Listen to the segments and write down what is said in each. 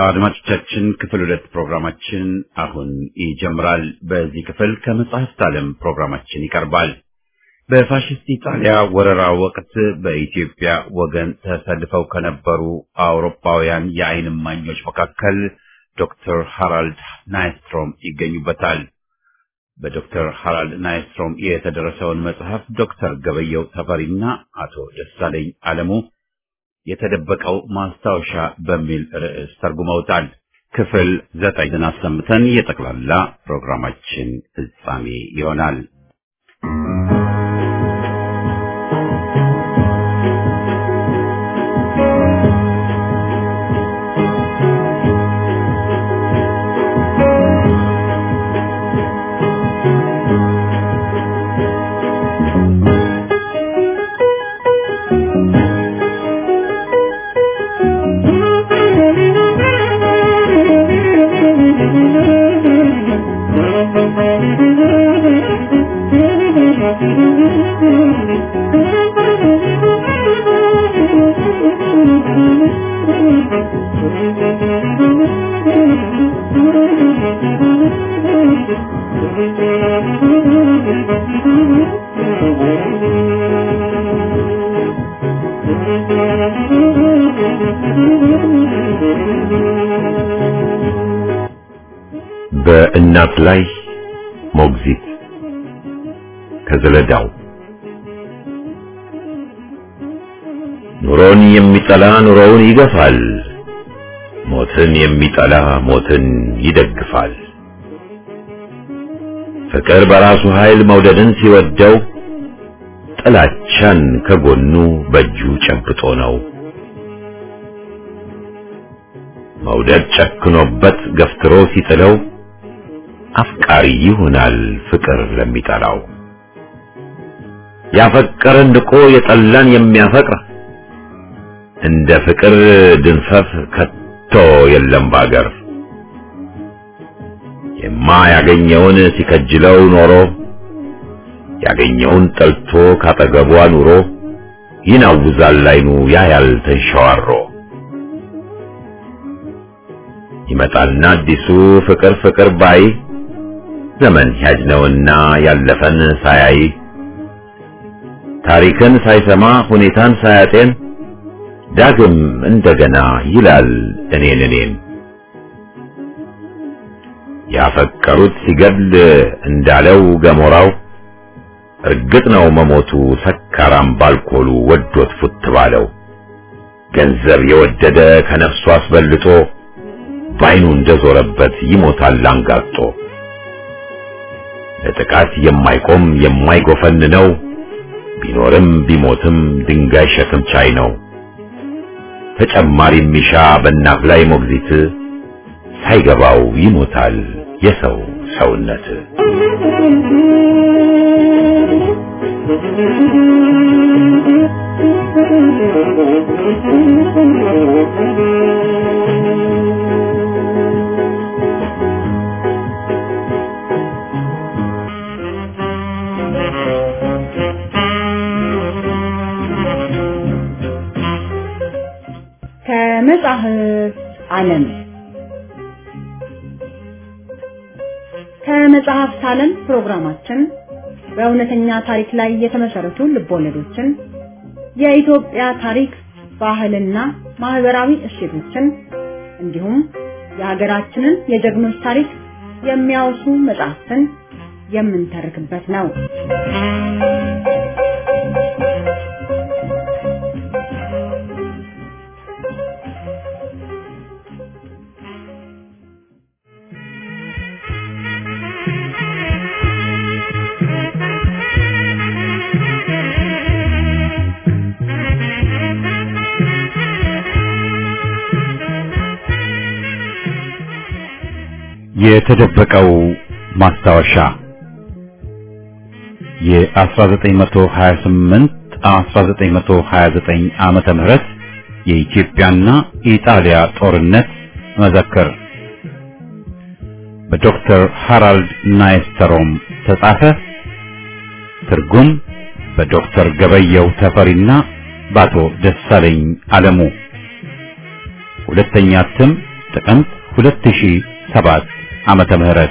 አድማጮቻችን ክፍል 2 ፕሮግራማችን አሁን ይጀምራል። በዚህ ክፍል ከመጽሐፍት ዓለም ፕሮግራማችን ይቀርባል። በፋሺስት ኢጣሊያ ወረራ ወቅት በኢትዮጵያ ወገን ተሰልፈው ከነበሩ አውሮፓውያን የዓይን እማኞች መካከል ዶክተር ሃራልድ ናይስትሮም ይገኙበታል። በዶክተር ሃራልድ ናይስትሮም የተደረሰውን መጽሐፍ ዶክተር ገበየው ተፈሪና አቶ ደሳለኝ አለሙ የተደበቀው ማስታወሻ በሚል ርዕስ ተርጉመውታል። ክፍል 9ን አሰምተን የጠቅላላ ፕሮግራማችን ፍጻሜ ይሆናል። በእናት ላይ ሞግዚት ከዘለዳው ኑሮን የሚጠላ ኑሮውን ይገፋል፣ ሞትን የሚጠላ ሞትን ይደግፋል። ፍቅር በራሱ ኃይል መውደድን ሲወደው ጥላቻን ከጎኑ በእጁ ጨብጦ ነው። መውደድ ጨክኖበት ገፍትሮ ሲጥለው አፍቃሪ ይሆናል ፍቅር ለሚጠላው። ያፈቀረን ንቆ የጠላን የሚያፈቅር እንደ ፍቅር ድንፈት ከቶ የለም ባገር። የማያገኘውን ሲከጅለው ኖሮ ያገኘውን ጠልቶ ካጠገቧ ኑሮ ይናውዛል አይኑ ያያል ተንሸዋሮ። ይመጣልና አዲሱ ፍቅር ፍቅር ባይ ዘመን ያጅነውና ያለፈን ሳያይ ታሪክን ሳይሰማ ሁኔታን ሳያጤን ዳግም እንደገና ይላል እኔን። ያፈቀሩት ሲገድል እንዳለው ገሞራው እርግጥ ነው መሞቱ ሰካራም ባልኮሉ ወዶት ፉት ባለው። ገንዘብ የወደደ ከነፍሱ አስበልጦ ባይኑ እንደዞረበት ይሞታል አንጋጦ። ለጥቃት የማይቆም የማይጎፈን ነው፣ ቢኖርም ቢሞትም ድንጋይ ሸክም ቻይ ነው። ተጨማሪ ሚሻ በእናት ላይ ሞግዚት ሳይገባው ይሞታል የሰው ሰውነት። ከመጽሐፍት ዓለም ከመጽሐፍት ዓለም ፕሮግራማችን በእውነተኛ ታሪክ ላይ የተመሰረቱ ልቦለዶችን፣ የኢትዮጵያ ታሪክ፣ ባህልና ማህበራዊ እሴቶችን እንዲሁም የሀገራችንን የጀግኖች ታሪክ የሚያወሱ መጽሐፍትን የምንተርክበት ነው። የተደበቀው ማስታወሻ የ1928-1929 ዓመተ ምህረት የኢትዮጵያና ኢጣሊያ ጦርነት መዘክር በዶክተር ሃራልድ ናይስትሮም ተጻፈ። ትርጉም በዶክተር ገበየው ተፈሪና በአቶ ደሳለኝ አለሙ። ሁለተኛ እትም ጥቅምት 2007 ዓመተ ምህረት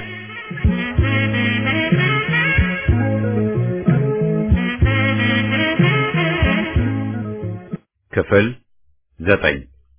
ክፍል 9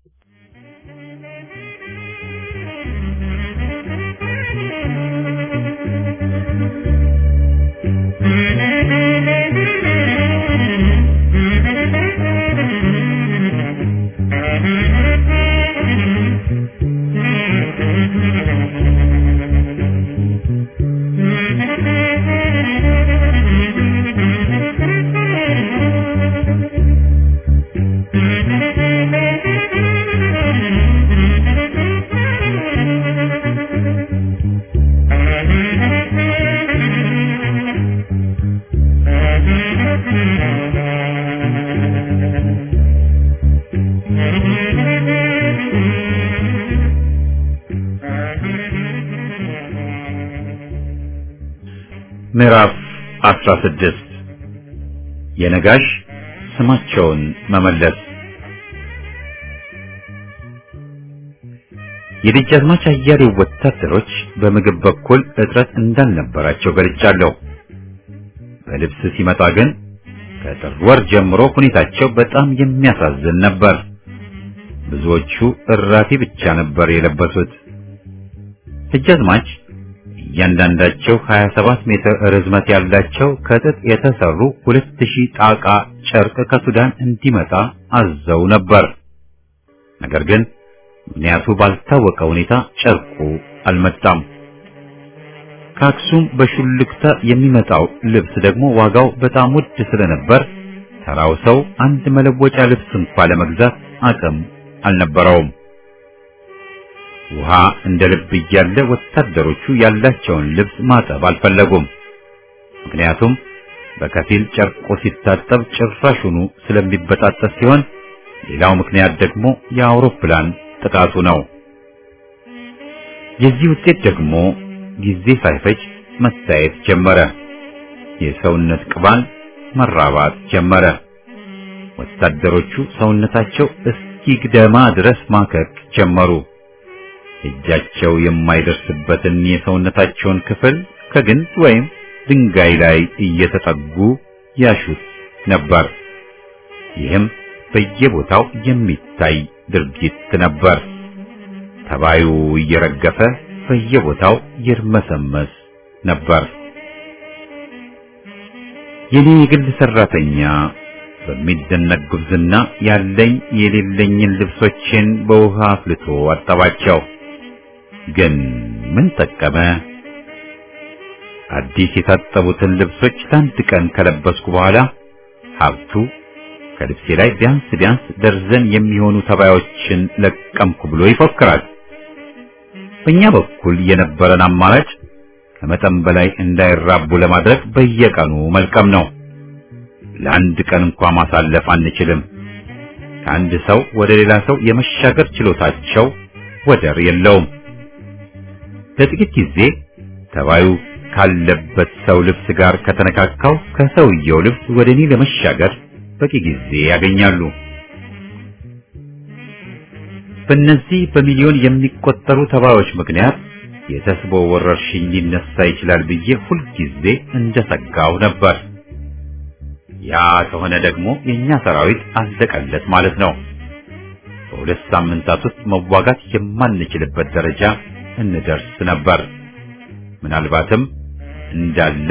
ምዕራፍ 16 የነጋሽ ስማቸውን መመለስ። የደጃዝማች አያሌው ወታደሮች በምግብ በኩል እጥረት እንዳልነበራቸው ገልጫለሁ። በልብስ ሲመጣ ግን ከጥር ወር ጀምሮ ሁኔታቸው በጣም የሚያሳዝን ነበር። ብዙዎቹ እራፊ ብቻ ነበር የለበሱት። ደጃዝማች እያንዳንዳቸው 27 ሜትር ርዝመት ያላቸው ከጥጥ የተሰሩ 2000 ጣቃ ጨርቅ ከሱዳን እንዲመጣ አዘው ነበር። ነገር ግን ምክንያቱ ባልታወቀ ሁኔታ ጨርቁ አልመጣም። ከአክሱም በሹልክታ የሚመጣው ልብስ ደግሞ ዋጋው በጣም ውድ ስለነበር ተራው ሰው አንድ መለወጫ ልብስ እንኳን ለመግዛት አቅም አልነበረውም። ውሃ እንደ ልብ እያለ ወታደሮቹ ያላቸውን ልብስ ማጠብ አልፈለጉም። ምክንያቱም በከፊል ጨርቁ ሲታጠብ ጭራሹኑ ስለሚበጣጠስ ሲሆን፣ ሌላው ምክንያት ደግሞ የአውሮፕላን ጥቃቱ ነው። የዚህ ውጤት ደግሞ ጊዜ ሳይፈጅ መታየት ጀመረ። የሰውነት ቅባል መራባት ጀመረ። ወታደሮቹ ሰውነታቸው እስኪግደማ ድረስ ማከክ ጀመሩ። እጃቸው የማይደርስበትን የሰውነታቸውን ክፍል ከግንድ ወይም ድንጋይ ላይ እየተጠጉ ያሹት ነበር። ይህም በየቦታው የሚታይ ድርጊት ነበር። ተባዩ እየረገፈ በየቦታው ይርመሰመስ ነበር። የኔ የግል ሰራተኛ በሚደነቅ ጉብዝና ያለኝ የሌለኝን ልብሶችን በውሃ አፍልቶ አጠባቸው። ግን ምን ጠቀመ? አዲስ የታጠቡትን ልብሶች ለአንድ ቀን ከለበስኩ በኋላ ሀብቱ ከልብሴ ላይ ቢያንስ ደርዘን የሚሆኑ ተባዮችን ለቀምኩ ብሎ ይፎክራል። በእኛ በኩል የነበረን አማራጭ ከመጠን በላይ እንዳይራቡ ለማድረግ በየቀኑ መልቀም ነው። ለአንድ ቀን እንኳን ማሳለፍ አንችልም። ከአንድ ሰው ወደ ሌላ ሰው የመሻገር ችሎታቸው ወደር የለውም። ለጥቂት ጊዜ ተባዩ ካለበት ሰው ልብስ ጋር ከተነካካው ከሰውየው ልብስ ወደ እኔ ለመሻገር በቂ ጊዜ ያገኛሉ። በእነዚህ በሚሊዮን የሚቆጠሩ ተባዮች ምክንያት የተስቦ ወረርሽኝ ሊነሳ ይችላል ብዬ ሁልጊዜ እንደሰጋው ነበር። ያ ከሆነ ደግሞ የኛ ሰራዊት አለቀለት ማለት ነው። በሁለት ሳምንታት ውስጥ መዋጋት የማንችልበት ደረጃ እንደርስ ነበር። ምናልባትም እንዳለ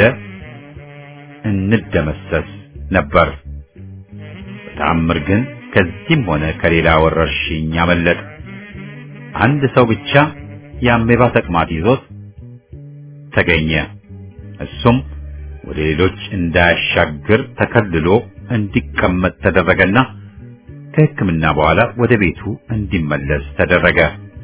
እንደመሰስ ነበር። በተአምር ግን ከዚህም ሆነ ከሌላ ወረርሽኝ አመለጥ። አንድ ሰው ብቻ የአሜባ ተቅማጥ ይዞት ተገኘ። እሱም ወደ ሌሎች እንዳያሻግር ተከልሎ እንዲቀመጥ ተደረገና ከሕክምና በኋላ ወደ ቤቱ እንዲመለስ ተደረገ።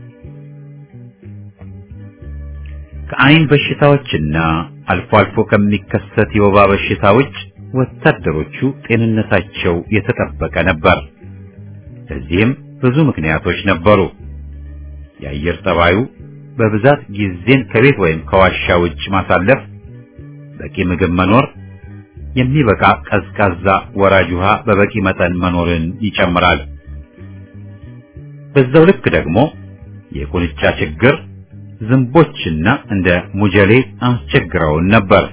ከአይን በሽታዎችና አልፎ አልፎ ከሚከሰት የወባ በሽታ ውጭ ወታደሮቹ ጤንነታቸው የተጠበቀ ነበር። ለዚህም ብዙ ምክንያቶች ነበሩ። የአየር ጠባዩ በብዛት ጊዜን ከቤት ወይም ከዋሻ ውጭ ማሳለፍ፣ በቂ ምግብ መኖር፣ የሚበቃ ቀዝቃዛ ወራጅ ውሃ በበቂ መጠን መኖርን ይጨምራል። በዛው ልክ ደግሞ የቁንጫ ችግር፣ ዝንቦችና እንደ ሙጀሌ አስቸግረውን ነበር።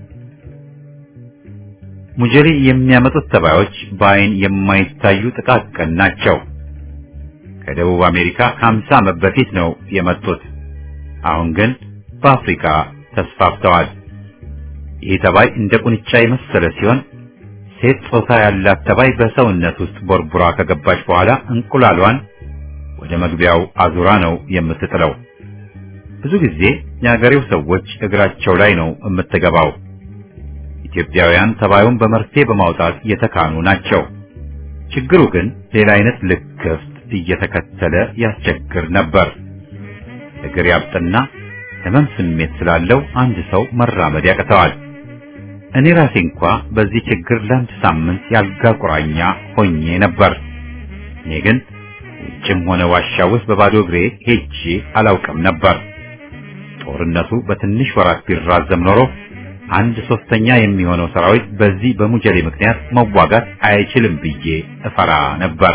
ሙጀሌ የሚያመጡት ተባዮች በአይን የማይታዩ ጥቃቅን ናቸው። ከደቡብ አሜሪካ 50 ዓመት በፊት ነው የመጡት። አሁን ግን በአፍሪካ ተስፋፍተዋል። ይህ ተባይ እንደ ቁንጫ የመሰለ ሲሆን ሴት ጾታ ያላት ተባይ በሰውነት ውስጥ ቦርቡራ ከገባች በኋላ እንቁላሏን ወደ መግቢያው አዙራ ነው የምትጥለው። ብዙ ጊዜ የአገሬው ሰዎች እግራቸው ላይ ነው የምትገባው። ኢትዮጵያውያን ተባዩን በመርፌ በማውጣት የተካኑ ናቸው። ችግሩ ግን ሌላ አይነት ልክፍት እየተከተለ ያስቸግር ነበር። እግር ያብጥና ህመም ስሜት ስላለው አንድ ሰው መራመድ ያቅተዋል። እኔ ራሴ እንኳ በዚህ ችግር ለአንድ ሳምንት ያልጋ ቁራኛ ሆኜ ነበር። እኔ ግን ውጭም ሆነ ዋሻ ውስጥ በባዶ እግሬ ሄጄ አላውቅም ነበር። ጦርነቱ በትንሽ ወራት ቢራዘም ኖሮ 1/3 የሚሆነው ሰራዊት በዚህ በሙጀሌ ምክንያት መዋጋት አይችልም ብዬ እፈራ ነበር።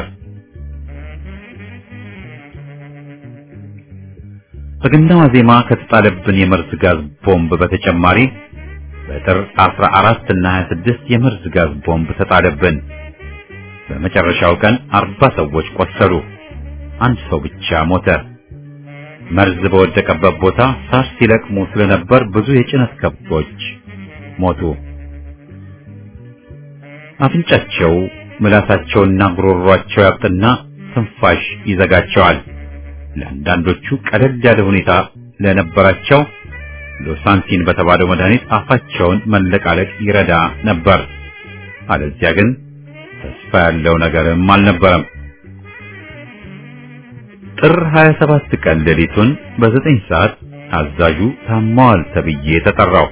በገና ዋዜማ ከተጣለብን የመርዝ ጋዝ ቦምብ በተጨማሪ በጥር 14 እና 26 የመርዝ ጋዝ ቦምብ ተጣለብን። በመጨረሻው ቀን 40 ሰዎች ቆሰሉ። አንድ ሰው ብቻ ሞተ። መርዝ በወደቀበት ቦታ ሳር ሲለቅሙ ስለነበር ብዙ የጭነት ከብቶች ሞቱ። አፍንጫቸው፣ ምላሳቸውና ጉሮሯቸው ያብጥና ትንፋሽ ይዘጋቸዋል። ለአንዳንዶቹ ቀለል ያለ ሁኔታ ለነበራቸው ሎሳንቲን በተባለው መድኃኒት አፋቸውን መለቃለቅ ይረዳ ነበር። አለዚያ ግን ተስፋ ያለው ነገርም አልነበረም። ጥር 27 ቀን ሌሊቱን በ9 ሰዓት አዛዡ ታማዋል ተብዬ ተጠራው።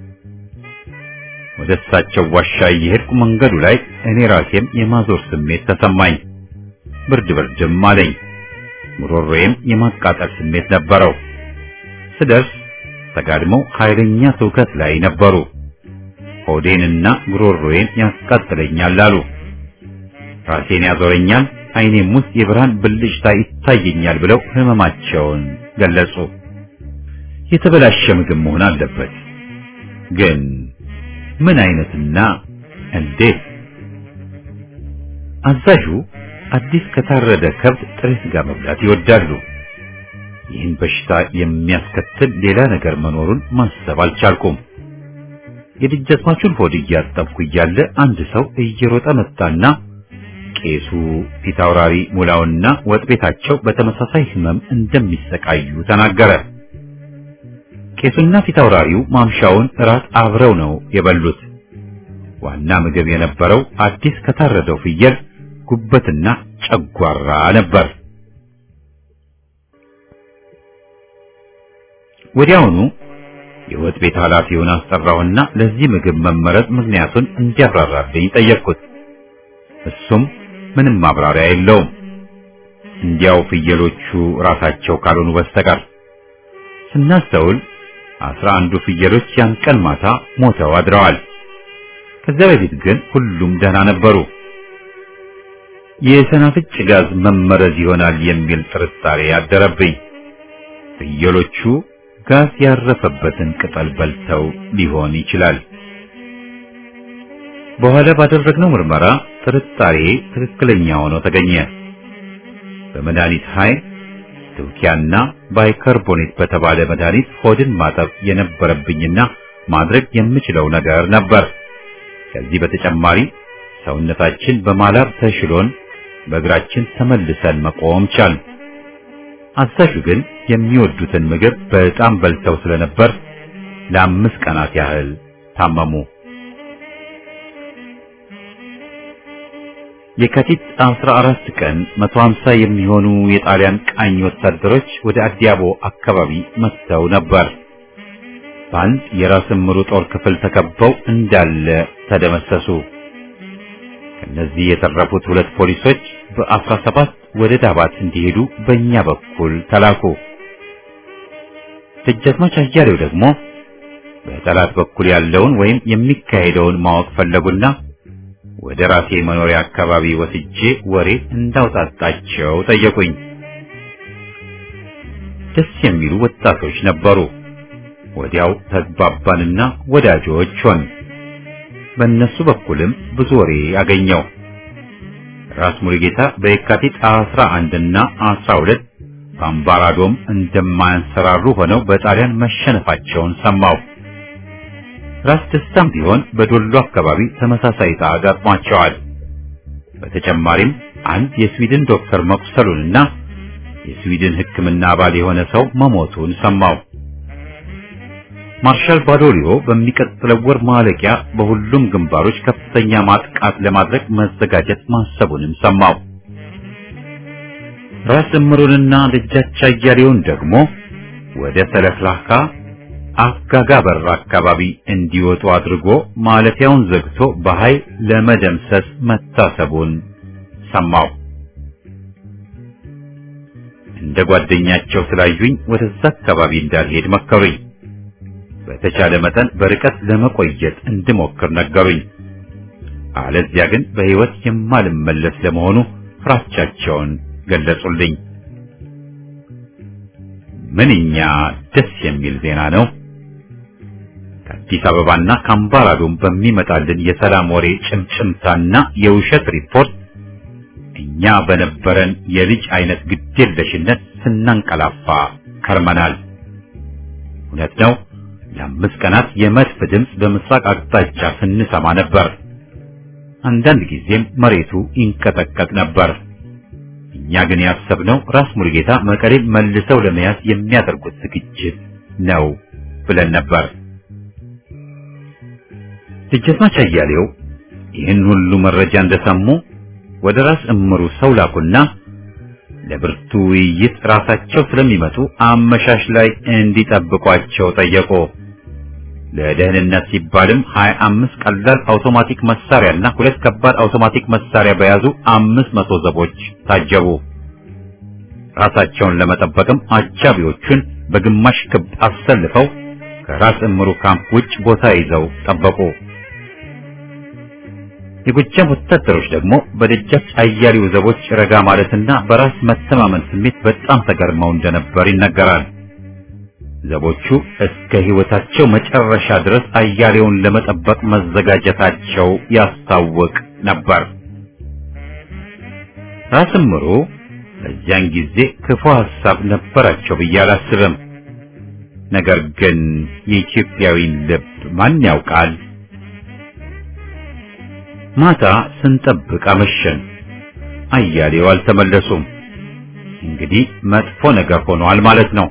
ወደ እሳቸው ዋሻ እየሄድኩ መንገዱ ላይ እኔ ራሴም የማዞር ስሜት ተሰማኝ። ብርድም አለኝ። ጉሮሮዬም የማቃጠል ስሜት ነበረው። ስደርስ ተጋድመው ኃይለኛ ትውከት ላይ ነበሩ። ሆዴንና ጉሮሮዬን ያስቃጥለኛል አሉ። ራሴን ያዞረኛል፣ ዓይኔም ውስጥ የብርሃን ብልጭታ ይታየኛል ብለው ህመማቸውን ገለጹ። የተበላሸ ምግብ መሆን አለበት። ግን ምን አይነትና እንዴት? አዛዡ አዲስ ከታረደ ከብት ጥሬ ስጋ መብላት ይወዳሉ። ይህን በሽታ የሚያስከትል ሌላ ነገር መኖሩን ማሰብ አልቻልኩም። የደጃዝማቹን ሆድ እያጠብኩ እያለ አንድ ሰው እየሮጠ መጣና ቄሱ ፊታውራሪ ሙላውና ወጥ ቤታቸው በተመሳሳይ ህመም እንደሚሰቃዩ ተናገረ። ቄሱና ፊታውራሪው ማምሻውን እራት አብረው ነው የበሉት። ዋና ምግብ የነበረው አዲስ ከታረደው ፍየል ጉበትና ጨጓራ ነበር። ወዲያውኑ የወጥ ቤት ኃላፊውን አስጠራውና ለዚህ ምግብ መመረጥ ምክንያቱን እንዲያብራራልኝ ጠየቅኩት። እሱም ምንም ማብራሪያ የለውም፣ እንዲያው ፍየሎቹ ራሳቸው ካልሆኑ በስተቀር። ስናስተውል 11 ፍየሎች ያን ቀን ማታ ሞተው አድረዋል። ከዚያ በፊት ግን ሁሉም ደህና ነበሩ። የሰናፍጭ ጋዝ መመረዝ ይሆናል የሚል ጥርጣሬ ያደረብኝ። ፍየሎቹ ጋዝ ያረፈበትን ቅጠል በልተው ሊሆን ይችላል። በኋላ ባደረግነው ምርመራ ጥርጣሬ ትክክለኛ ሆኖ ተገኘ። በመድኃኒት ኃይል ትውኪያና ባይካርቦኔት በተባለ መድኃኒት ሆድን ማጠብ የነበረብኝና ማድረግ የምችለው ነገር ነበር። ከዚህ በተጨማሪ ሰውነታችን በማላብ ተሽሎን በእግራችን ተመልሰን መቆም ቻል። አዛዡ ግን የሚወዱትን ምግብ በጣም በልተው ስለነበር ለ5 ቀናት ያህል ታመሙ። የካቲት 14 ቀን 150 የሚሆኑ የጣሊያን ቃኝ ወታደሮች ወደ አዲያቦ አካባቢ መጥተው ነበር። በአንድ የራስ ምሩ ጦር ክፍል ተከበው እንዳለ ተደመሰሱ። ከነዚህ የተረፉት 2 ፖሊሶች በ17 ወደ ዳባት እንዲሄዱ በእኛ በኩል ተላኩ። ደጃዝማች አያሌው ደግሞ በጠላት በኩል ያለውን ወይም የሚካሄደውን ማወቅ ፈለጉና ወደ ራሴ መኖሪያ አካባቢ ወስጄ ወሬ እንዳውጣጣቸው ጠየቁኝ። ደስ የሚሉ ወጣቶች ነበሩ። ወዲያው ተግባባንና ወዳጆች ሆን። በእነሱ በኩልም ብዙ ወሬ አገኘው። ራስ ሙሉጌታ በየካቲት 11 እና 12 በአምባራዶም እንደማያንሰራሩ ሆነው በጣሊያን መሸነፋቸውን ሰማው። ራስ ደስታም ቢሆን በዶሎ አካባቢ ተመሳሳይ ዕጣ ገጥሟቸዋል። በተጨማሪም አንድ የስዊድን ዶክተር መቁሰሉንና የስዊድን ሕክምና አባል የሆነ ሰው መሞቱን ሰማው። ማርሻል ባዶሊዮ በሚቀጥለው ወር ማለቂያ በሁሉም ግንባሮች ከፍተኛ ማጥቃት ለማድረግ መዘጋጀት ማሰቡንም ሰማው። ራስ እምሩንና ደጃች አያሌውን ደግሞ ወደ ሰለክላካ አፍጋጋ በር አካባቢ እንዲወጡ አድርጎ ማለፊያውን ዘግቶ በኃይል ለመደምሰስ መታሰቡን ሰማው። እንደ ጓደኛቸው ስላዩኝ ወደዛ አካባቢ እንዳልሄድ መከሩኝ። በተቻለ መጠን በርቀት ለመቆየት እንድሞክር ነገሩኝ። አለዚያ ግን በሕይወት የማልመለስ ለመሆኑ ፍራቻቸውን ገለጹልኝ። ምንኛ ደስ የሚል ዜና ነው! ከአዲስ አበባና ከአምባራዶም በሚመጣልን የሰላም ወሬ ጭምጭምታና የውሸት ሪፖርት እኛ በነበረን የልጅ አይነት ግዴለሽነት ስናንቀላፋ ከርመናል። እውነት ነው። ለ5 ቀናት የመድፍ ድምፅ በምስራቅ አቅጣጫ ስንሰማ ነበር። አንዳንድ ጊዜም መሬቱ ይንቀጠቀጥ ነበር። እኛ ግን ያሰብነው ራስ ሙሉጌታ መቀሌን መልሰው ለመያዝ የሚያደርጉት ዝግጅት ነው ብለን ነበር። ደጃዝማች አያሌው ይህን ሁሉ መረጃ እንደሰሙ ወደ ራስ እምሩ ሰው ላኩና ለብርቱ ውይይት ራሳቸው ስለሚመጡ አመሻሽ ላይ እንዲጠብቋቸው ጠየቁ። ለደህንነት ሲባልም 25 ቀላል አውቶማቲክ መሳሪያና 2 ከባድ አውቶማቲክ መሳሪያ በያዙ 500 ዘቦች ታጀቡ። ራሳቸውን ለመጠበቅም አጃቢዎቹን በግማሽ ክብ አሰልፈው ከራስ እምሩ ካምፕ ውጭ ቦታ ይዘው ጠበቁ። የጎጃም ወታደሮች ደግሞ በደጃች አያሌው ዘቦች ረጋ ማለትና በራስ መተማመን ስሜት በጣም ተገርመው እንደነበር ይነገራል። ዘቦቹ እስከ ሕይወታቸው መጨረሻ ድረስ አያሌውን ለመጠበቅ መዘጋጀታቸው ያስታውቅ ነበር። ራስ እምሩ በዚያን ጊዜ ክፉ ሐሳብ ነበራቸው ብዬ አላስብም። ነገር ግን የኢትዮጵያዊን ልብ ማን ያውቃል? ማታ ስንጠብቅ አመሸን። አያሌው አልተመለሱም። እንግዲህ መጥፎ ነገር ሆኗል ማለት ነው።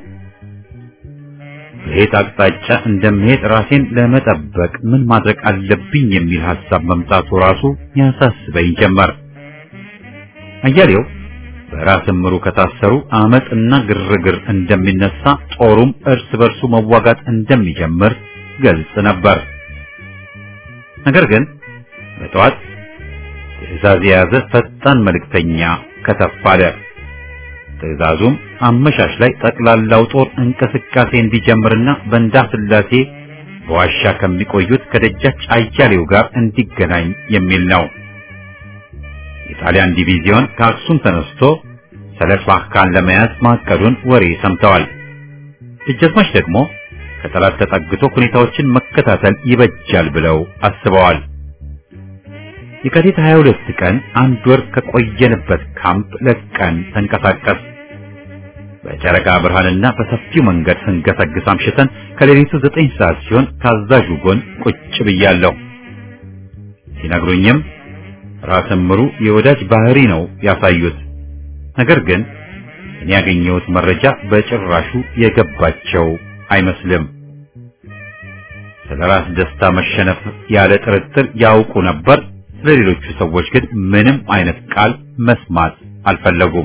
በየት አቅጣጫ እንደምሄድ ራሴን ለመጠበቅ ምን ማድረግ አለብኝ የሚል ሐሳብ መምጣቱ ራሱ ያሳስበኝ ጀመር። አያሌው በራስ እምሩ ከታሰሩ አመጽና ግርግር እንደሚነሳ፣ ጦሩም እርስ በርሱ መዋጋት እንደሚጀምር ገልጽ ነበር። ነገር ግን በጠዋት ትዕዛዝ የያዘ ፈጣን መልእክተኛ ከተፍ አለ። ትዕዛዙም አመሻሽ ላይ ጠቅላላው ጦር እንቅስቃሴ እንዲጀምርና በእንዳ ስላሴ በዋሻ ከሚቆዩት ከደጃች አያሌው ጋር እንዲገናኝ የሚል ነው። የጣሊያን ዲቪዚዮን ከአክሱም ተነስቶ ሰለክላካን ለመያዝ ማቀዱን ወሬ ሰምተዋል። ደጃዝማች ደግሞ ከጠላት ተጠግቶ ሁኔታዎችን መከታተል ይበጃል ብለው አስበዋል። የካቲት 22 ቀን አንድ ወር ከቆየንበት ካምፕ ለቀን ተንቀሳቀስ። በጨረቃ ብርሃንና በሰፊው መንገድ ስንገሰግስ አምሽተን ከሌሊቱ 9 ሰዓት ሲሆን ታዛዡ ጎን ቁጭ ብያለሁ። ሲነግሩኝም ራስ እምሩ የወዳጅ ባህሪ ነው ያሳዩት። ነገር ግን እኔ ያገኘሁት መረጃ በጭራሹ የገባቸው አይመስልም። ስለ ራስ ደስታ መሸነፍ ያለ ጥርጥር ያውቁ ነበር። ለሌሎቹ ሰዎች ግን ምንም አይነት ቃል መስማት አልፈለጉም።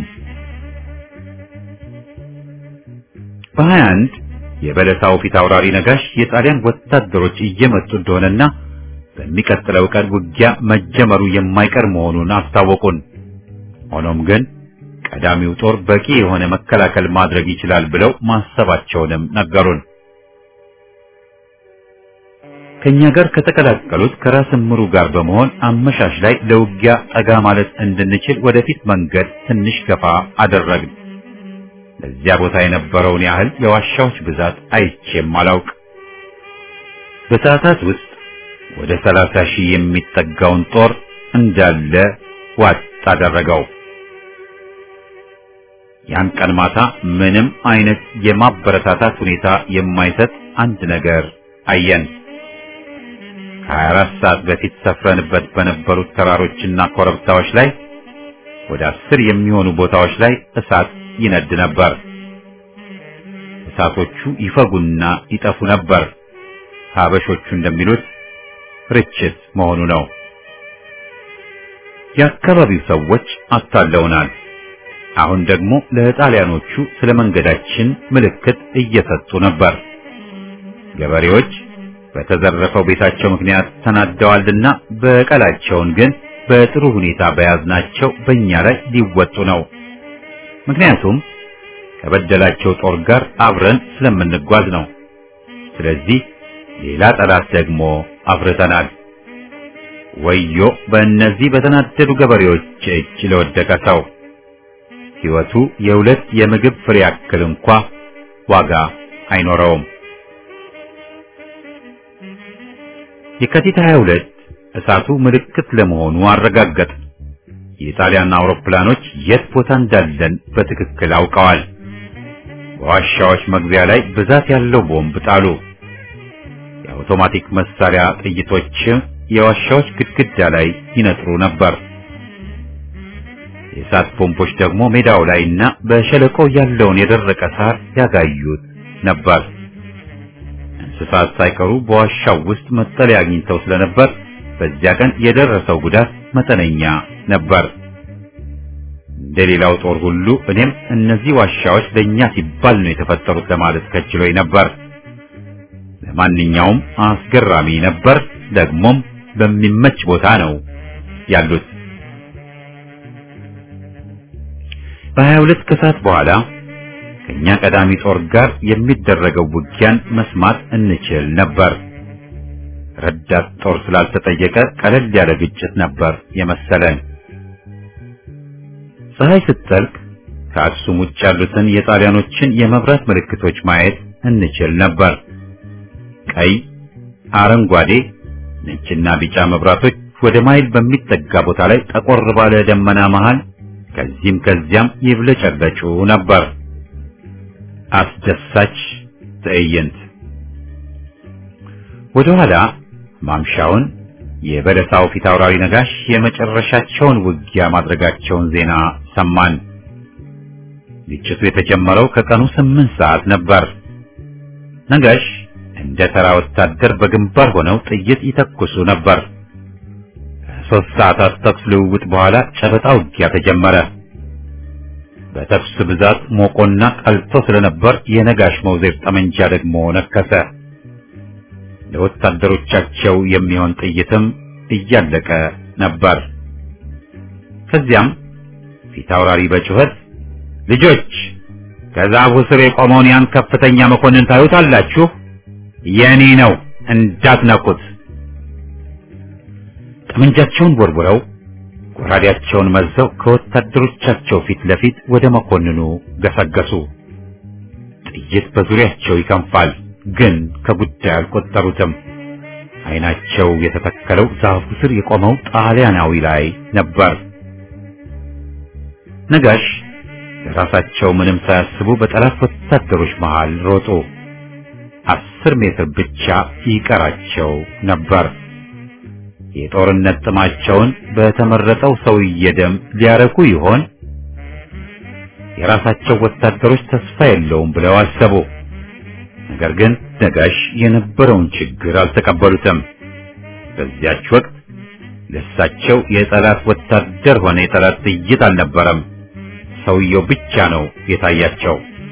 በ21 የበለሳው ፊት አውራሪ ነጋሽ የጣሊያን ወታደሮች እየመጡ እንደሆነና በሚቀጥለው ቀን ውጊያ መጀመሩ የማይቀር መሆኑን አስታወቁን። ሆኖም ግን ቀዳሚው ጦር በቂ የሆነ መከላከል ማድረግ ይችላል ብለው ማሰባቸውንም ነገሩን። ከኛ ጋር ከተቀላቀሉት ከራስ እምሩ ጋር በመሆን አመሻሽ ላይ ለውጊያ ጠጋ ማለት እንድንችል ወደፊት መንገድ ትንሽ ገፋ አደረግን። ለዚያ ቦታ የነበረውን ያህል የዋሻዎች ብዛት አይቼም አላውቅ። በሰዓታት ውስጥ ወደ 30,000 የሚጠጋውን ጦር እንዳለ ዋጥ አደረገው። ያን ቀን ማታ ምንም አይነት የማበረታታት ሁኔታ የማይሰጥ አንድ ነገር አየን። ከ24 ሰዓት በፊት ሰፍረንበት በነበሩት ተራሮችና ኮረብታዎች ላይ ወደ 10 የሚሆኑ ቦታዎች ላይ እሳት ይነድ ነበር። እሳቶቹ ይፈጉና ይጠፉ ነበር። ሀበሾቹ እንደሚሉት ርችት መሆኑ ነው። የአካባቢው ሰዎች አታለውናል። አሁን ደግሞ ለጣሊያኖቹ ስለ መንገዳችን ምልክት እየሰጡ ነበር። ገበሬዎች በተዘረፈው ቤታቸው ምክንያት ተናደዋልና በቀላቸውን ግን በጥሩ ሁኔታ በያዝናቸው በእኛ ላይ ሊወጡ ነው። ምክንያቱም ከበደላቸው ጦር ጋር አብረን ስለምንጓዝ ነው። ስለዚህ ሌላ ጠላት ደግሞ አፍርተናል። ወዮ በእነዚህ በተናደዱ ገበሬዎች እጅ ለወደቀ ሰው ሕይወቱ የሁለት የምግብ ፍሬ ያክል እንኳ ዋጋ አይኖረውም። የካቲት 22 እሳቱ ምልክት ለመሆኑ አረጋገጥ። የጣሊያን አውሮፕላኖች የት ቦታ እንዳለን በትክክል አውቀዋል። በዋሻዎች መግቢያ ላይ ብዛት ያለው ቦምብ ጣሉ። የአውቶማቲክ መሳሪያ ጥይቶች የዋሻዎች ግድግዳ ላይ ይነጥሩ ነበር። የእሳት ቦምቦች ደግሞ ሜዳው ላይና በሸለቆ ያለውን የደረቀ ሳር ያጋዩት ነበር። እንስሳት ሳይቀሩ በዋሻው ውስጥ መጠለያ አግኝተው ስለነበር በዚያ ቀን የደረሰው ጉዳት መጠነኛ ነበር። እንደሌላው ጦር ሁሉ እኔም እነዚህ ዋሻዎች ለኛ ሲባል ነው የተፈጠሩት ለማለት ከችሎኝ ነበር። ለማንኛውም አስገራሚ ነበር። ደግሞም በሚመች ቦታ ነው ያሉት። በ22 ከሰዓት በኋላ ከኛ ቀዳሚ ጦር ጋር የሚደረገው ውጊያን መስማት እንችል ነበር። ረዳት ጦር ስላልተጠየቀ ቀለል ያለ ግጭት ነበር የመሰለን። ፀሐይ ስትጠልቅ ከአክሱም ውጭ ያሉትን የጣሊያኖችን የመብራት ምልክቶች ማየት እንችል ነበር። ቀይ፣ አረንጓዴ፣ ነጭና ቢጫ መብራቶች ወደ ማይል በሚጠጋ ቦታ ላይ ጠቆር ባለ ደመና መሃል ከዚህም ከዚያም ይብለጨለጩ ነበር። አስደሳች ትዕይንት። ወደ ኋላ ማምሻውን የበለሳው ፊታውራሪ ነጋሽ የመጨረሻቸውን ውጊያ ማድረጋቸውን ዜና ሰማን። ግጭቱ የተጀመረው ከቀኑ 8 ሰዓት ነበር። ነጋሽ እንደ ተራ ወታደር በግንባር ሆነው ጥይት ይተኩሱ ነበር። ከ3 ሰዓታት ተኩስ ልውውጥ በኋላ ጨበጣ ውጊያ ተጀመረ። በተኩስ ብዛት ሞቆና ቀልጦ ስለነበር የነጋሽ መውዜር ጠመንጃ ደግሞ ነከሰ። ለወታደሮቻቸው የሚሆን ጥይትም እያለቀ ነበር። ከዚያም ፊታውራሪ በጩኸት ልጆች ከዛፉ ስር የቆመውን ያን ከፍተኛ መኮንን ታዩታላችሁ? የኔ ነው፣ እንዳትነኩት። ጠመንጃቸውን ወርውረው ጎራዴያቸውን መዘው ከወታደሮቻቸው ፊት ለፊት ወደ መኮንኑ ገሰገሱ። ጥይት በዙሪያቸው ይከንፋል፣ ግን ከጉዳይ አልቆጠሩትም። ዓይናቸው የተተከለው ዛፉ ስር የቆመው ጣሊያናዊ ላይ ነበር። ነጋሽ ለራሳቸው ምንም ሳያስቡ በጠላት ወታደሮች መሃል ሮጡ። 10 ሜትር ብቻ ይቀራቸው ነበር። የጦርነት ጥማቸውን በተመረጠው ሰውዬ ደም ሊያረኩ ይሆን? የራሳቸው ወታደሮች ተስፋ የለውም ብለው አሰቡ። ነገር ግን ነጋሽ የነበረውን ችግር አልተቀበሉትም። በዚያች ወቅት ለሳቸው የጠላት ወታደር ሆነ የጠላት ጥይት አልነበረም፣ ሰውየው ብቻ ነው የታያቸው።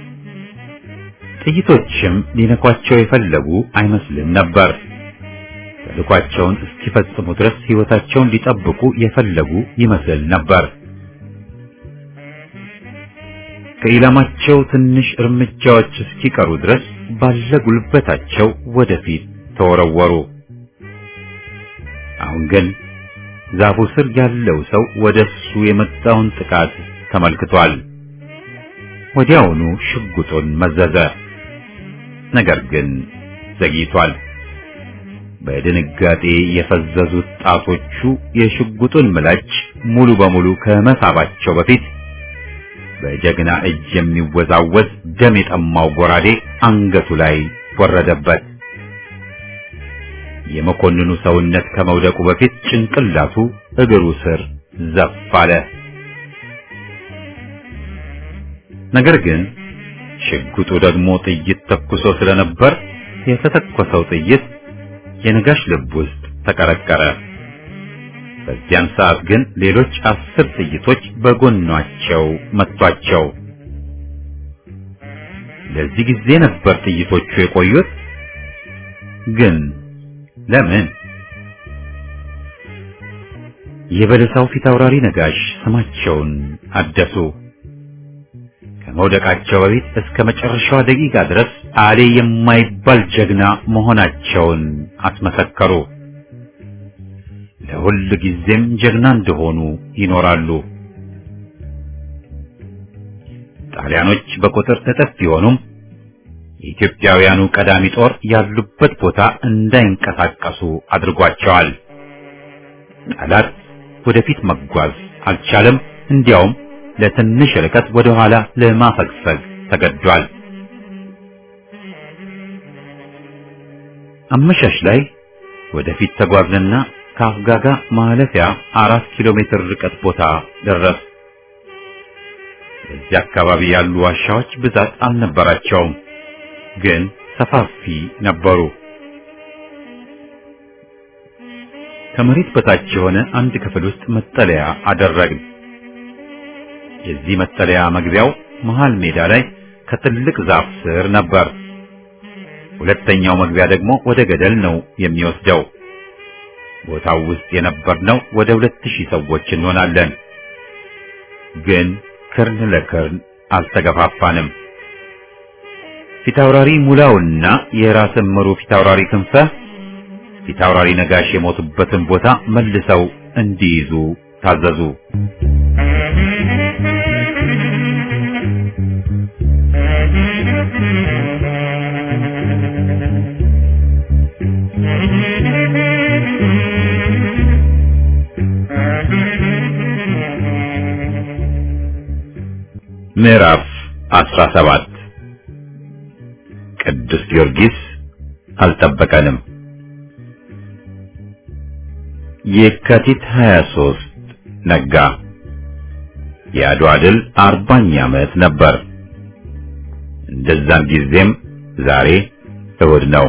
ጥይቶችም ሊነኳቸው የፈለጉ አይመስልም ነበር። ተልኳቸውን እስኪፈጽሙ ድረስ ሕይወታቸውን ሊጠብቁ የፈለጉ ይመስል ነበር። ከኢላማቸው ትንሽ እርምጃዎች እስኪቀሩ ድረስ ባለ ጉልበታቸው ወደፊት ተወረወሩ። አሁን ግን ዛፉ ስር ያለው ሰው ወደሱ የመጣውን ጥቃት ተመልክቷል። ወዲያውኑ ሽጉጡን መዘዘ። ነገር ግን ዘግይቷል። በድንጋጤ የፈዘዙት ጣቶቹ የሽጉጡን ምላጭ ሙሉ በሙሉ ከመሳባቸው በፊት በጀግና እጅ የሚወዛወዝ ደም የጠማው ጎራዴ አንገቱ ላይ ወረደበት። የመኮንኑ ሰውነት ከመውደቁ በፊት ጭንቅላቱ እግሩ ስር ዘፍ አለ። ነገር ግን ሽጉጡ ደግሞ ጥይት ተኩሶ ስለነበር የተተኮሰው ጥይት የነጋሽ ልብ ውስጥ ተቀረቀረ። በዚያን ሰዓት ግን ሌሎች 10 ጥይቶች በጎናቸው መቷቸው። ለዚህ ጊዜ ነበር ጥይቶቹ የቆዩት። ግን ለምን? የበለሳው ፊት አውራሪ ነጋሽ ስማቸውን አደሱ። ከመውደቃቸው በፊት እስከ መጨረሻዋ ደቂቃ ድረስ አሌ የማይባል ጀግና መሆናቸውን አስመሰከሩ። ለሁል ጊዜም ጀግና እንደሆኑ ይኖራሉ። ጣሊያኖች በቁጥር እጥፍ ቢሆኑም የኢትዮጵያውያኑ ቀዳሚ ጦር ያሉበት ቦታ እንዳይንቀሳቀሱ አድርጓቸዋል። ጠላት ወደፊት መጓዝ አልቻለም። እንዲያውም ለትንሽ ርቀት ወደ ኋላ ለማፈግፈግ ተገዷል። አመሻሽ ላይ ወደፊት ተጓዝንና ከአፍጋጋ ማለፊያ 4 ኪሎ ሜትር ርቀት ቦታ ደረስ። በዚህ አካባቢ ያሉ ዋሻዎች ብዛት አልነበራቸውም፣ ግን ሰፋፊ ነበሩ። ከመሬት በታች የሆነ አንድ ክፍል ውስጥ መጠለያ አደረግን። የዚህ መጠለያ መግቢያው መሃል ሜዳ ላይ ከትልቅ ዛፍ ስር ነበር። ሁለተኛው መግቢያ ደግሞ ወደ ገደል ነው የሚወስደው። ቦታው ውስጥ የነበርነው ወደ 2000 ሰዎች እንሆናለን። ግን ክርን ለክርን አልተገፋፋንም። ፊታውራሪ ሙላውና የራስ ምሩ ፊታውራሪ ክንፈ ፊታውራሪ ነጋሽ የሞቱበትን ቦታ መልሰው እንዲይዙ ታዘዙ። ምዕራፍ 17 ቅዱስ ጊዮርጊስ አልጠበቀንም። የካቲት 23 ነጋ። የአድዋ ድል 40ኛ ዓመት ነበር። እንደዛም ጊዜም ዛሬ እሁድ ነው።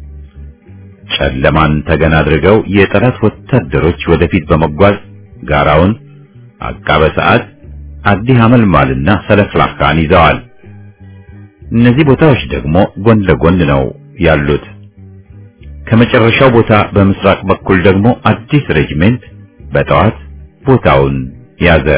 ጨለማን ተገን አድርገው የጠላት ወታደሮች ወደፊት በመጓዝ ጋራውን፣ አቃበ ሰዓት፣ አዲ ሐመልማልና ሰለፍላካን ይዘዋል። እነዚህ ቦታዎች ደግሞ ጎን ለጎን ነው ያሉት። ከመጨረሻው ቦታ በምስራቅ በኩል ደግሞ አዲስ ሬጂሜንት በጠዋት ቦታውን ያዘ።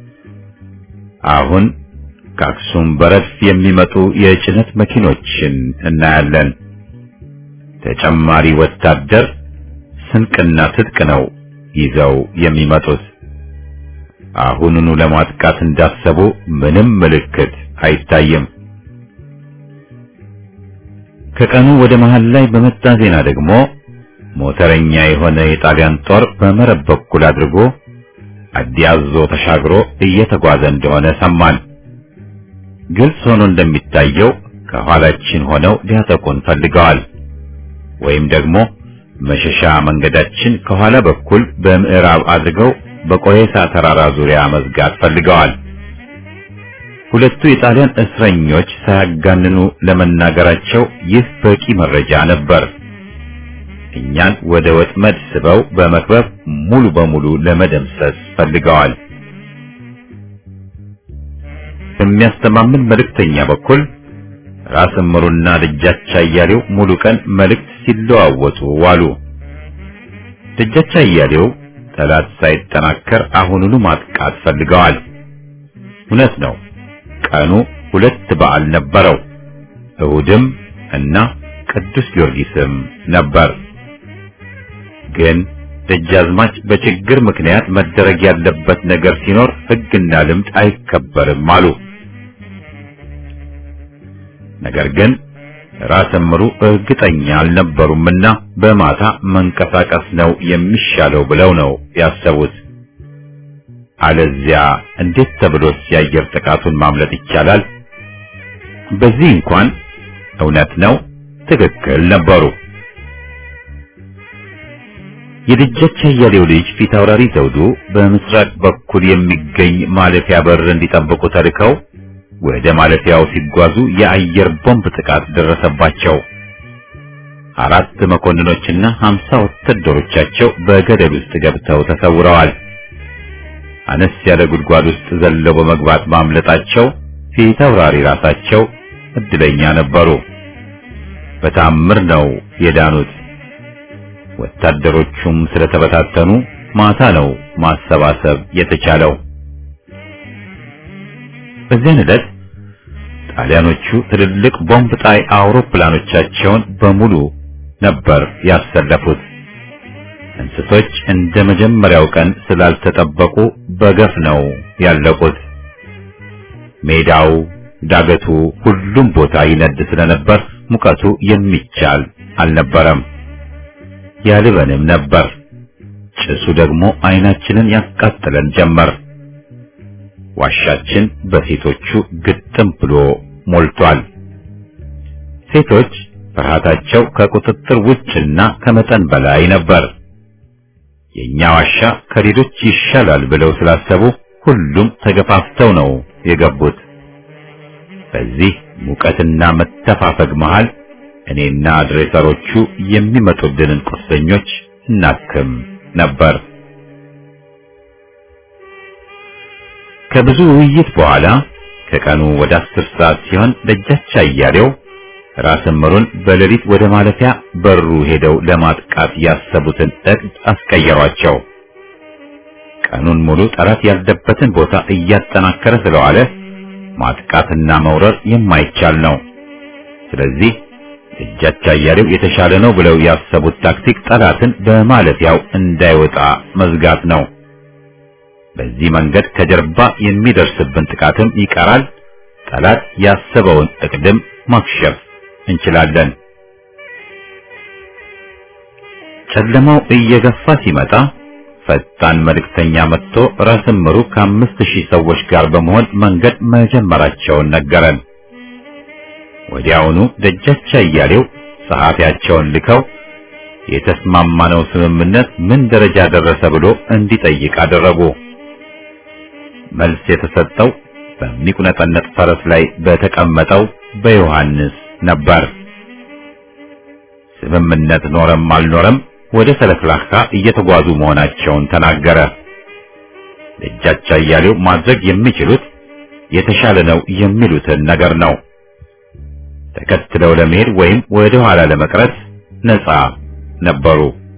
አሁን ከአክሱም በረድፍ የሚመጡ የጭነት መኪኖችን እናያለን። ተጨማሪ ወታደር ስንቅና ትጥቅ ነው ይዘው የሚመጡት። አሁኑኑ ለማጥቃት እንዳሰቡ ምንም ምልክት አይታይም። ከቀኑ ወደ መሃል ላይ በመጣ ዜና ደግሞ ሞተረኛ የሆነ የጣሊያን ጦር በመረብ በኩል አድርጎ አዲያዞ ተሻግሮ እየተጓዘ እንደሆነ ሰማን። ግልጽ ሆኖ እንደሚታየው ከኋላችን ሆነው ሊያጠቁን ፈልገዋል። ወይም ደግሞ መሸሻ መንገዳችን ከኋላ በኩል በምዕራብ አድርገው በቆየሳ ተራራ ዙሪያ መዝጋት ፈልገዋል። ሁለቱ የጣሊያን እስረኞች ሳያጋንኑ ለመናገራቸው ይህ በቂ መረጃ ነበር። እኛን ወደ ወጥመድ ስበው በመክበብ ሙሉ በሙሉ ለመደምሰስ ፈልገዋል። የሚያስተማምን መልእክተኛ በኩል ራስ ምሩና ደጃች አያሌው ሙሉ ቀን መልእክት ሲለዋወጡ ዋሉ። ደጃች አያሌው ጠላት ሳይጠናከር አሁኑኑ ማጥቃት ፈልገዋል። እውነት ነው። ቀኑ 2 በዓል ነበረው። እሁድም እና ቅዱስ ጊዮርጊስም ነበር። ግን ደጃዝማች በችግር ምክንያት መደረግ ያለበት ነገር ሲኖር ሕግና ልምድ አይከበርም አሉ። ነገር ግን ራስ እምሩ እርግጠኛ አልነበሩምና በማታ መንቀሳቀስ ነው የሚሻለው ብለው ነው ያሰቡት። አለዚያ እንዴት ተብሎስ የአየር ጥቃቱን ማምለጥ ይቻላል? በዚህ እንኳን እውነት ነው ትክክል ነበሩ። የደጃች አያሌው ልጅ ፊት አውራሪ ዘውዱ በምስራቅ በኩል የሚገኝ ማለፊያ በር እንዲጠብቁ ተልከው ወደ ማለፊያው ሲጓዙ የአየር ቦምብ ጥቃት ደረሰባቸው። 4 መኮንኖችና 50 ወታደሮቻቸው በገደል ውስጥ ገብተው ተሰውረዋል። አነስ ያለ ጉድጓድ ውስጥ ዘለው በመግባት ማምለጣቸው ፊት አውራሪ ራሳቸው እድለኛ ነበሩ። በታምር ነው የዳኑት። ወታደሮቹም ስለተበታተኑ ማታ ነው ማሰባሰብ የተቻለው። በዚያን ዕለት ጣሊያኖቹ ትልልቅ ቦምብ ጣይ አውሮፕላኖቻቸውን በሙሉ ነበር ያሰለፉት። እንስቶች እንደ መጀመሪያው ቀን ስላልተጠበቁ በገፍ ነው ያለቁት። ሜዳው፣ ዳገቱ፣ ሁሉም ቦታ ይነድ ስለነበር ሙቀቱ የሚቻል አልነበረም። ያልበንም ነበር። ጭሱ ደግሞ አይናችንን ያቃጥለን ጀመር። ዋሻችን በሴቶቹ ግጥም ብሎ ሞልቷል። ሴቶች ፍርሃታቸው ከቁጥጥር ውጭና ከመጠን በላይ ነበር። የኛ ዋሻ ከሌሎች ይሻላል ብለው ስላሰቡ ሁሉም ተገፋፍተው ነው የገቡት። በዚህ ሙቀትና መተፋፈግ መሃል እኔና ድሬሰሮቹ የሚመጡልንን ቁስለኞች እናክም ነበር። ከብዙ ውይይት በኋላ ከቀኑ ወደ 10 ሰዓት ሲሆን ደጃች አያሌው ራስ እምሩን በሌሊት ወደ ማለፊያ በሩ ሄደው ለማጥቃት ያሰቡትን እቅድ አስቀየሯቸው። ቀኑን ሙሉ ጠላት ያለበትን ቦታ እያጠናከረ ስለዋለ ማጥቃትና መውረር የማይቻል ነው። ስለዚህ ደጃች አያሌው የተሻለ ነው ብለው ያሰቡት ታክቲክ ጠላትን በማለፊያው እንዳይወጣ መዝጋት ነው። በዚህ መንገድ ከጀርባ የሚደርስብን ጥቃትም ይቀራል። ጠላት ያሰበውን እቅድም ማክሸፍ እንችላለን። ጨለማው እየገፋ ሲመጣ ፈጣን መልእክተኛ መጥቶ ራስ እምሩ ከ5000 ሰዎች ጋር በመሆን መንገድ መጀመራቸውን ነገረን። ወዲያውኑ ደጃች አያሌው ጸሐፊያቸውን ልከው የተስማማነው ስምምነት ምን ደረጃ ደረሰ ብሎ እንዲጠይቅ አደረጉ። መልስ የተሰጠው በሚቁነጠነጥ ፈረስ ላይ በተቀመጠው በዮሐንስ ነበር። ስምምነት ኖረም አልኖረም ወደ ሰለክላካ እየተጓዙ መሆናቸውን ተናገረ። ደጃች አያሌው ማድረግ የሚችሉት የተሻለ ነው የሚሉትን ነገር ነው። ተከትለው ለመሄድ ወይም ወደ ኋላ ለመቅረት ነፃ ነበሩ።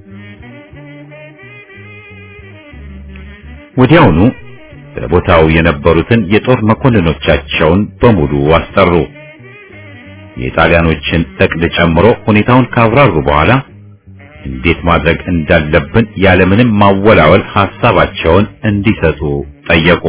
ወዲያውኑ በቦታው የነበሩትን የጦር መኮንኖቻቸውን በሙሉ አስጠሩ። የጣሊያኖችን እቅድ ጨምሮ ሁኔታውን ካብራሩ በኋላ እንዴት ማድረግ እንዳለብን ያለምንም ማወላወል ሐሳባቸውን እንዲሰጡ ጠየቁ።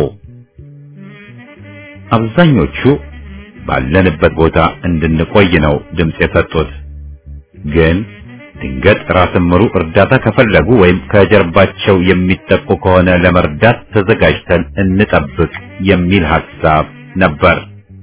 አብዛኞቹ ባለንበት ቦታ እንድንቆይ ነው ድምጽ የሰጡት። ግን ድንገት ራስ እምሩ እርዳታ ከፈለጉ ወይም ከጀርባቸው የሚጠቁ ከሆነ ለመርዳት ተዘጋጅተን እንጠብቅ የሚል ሐሳብ ነበር።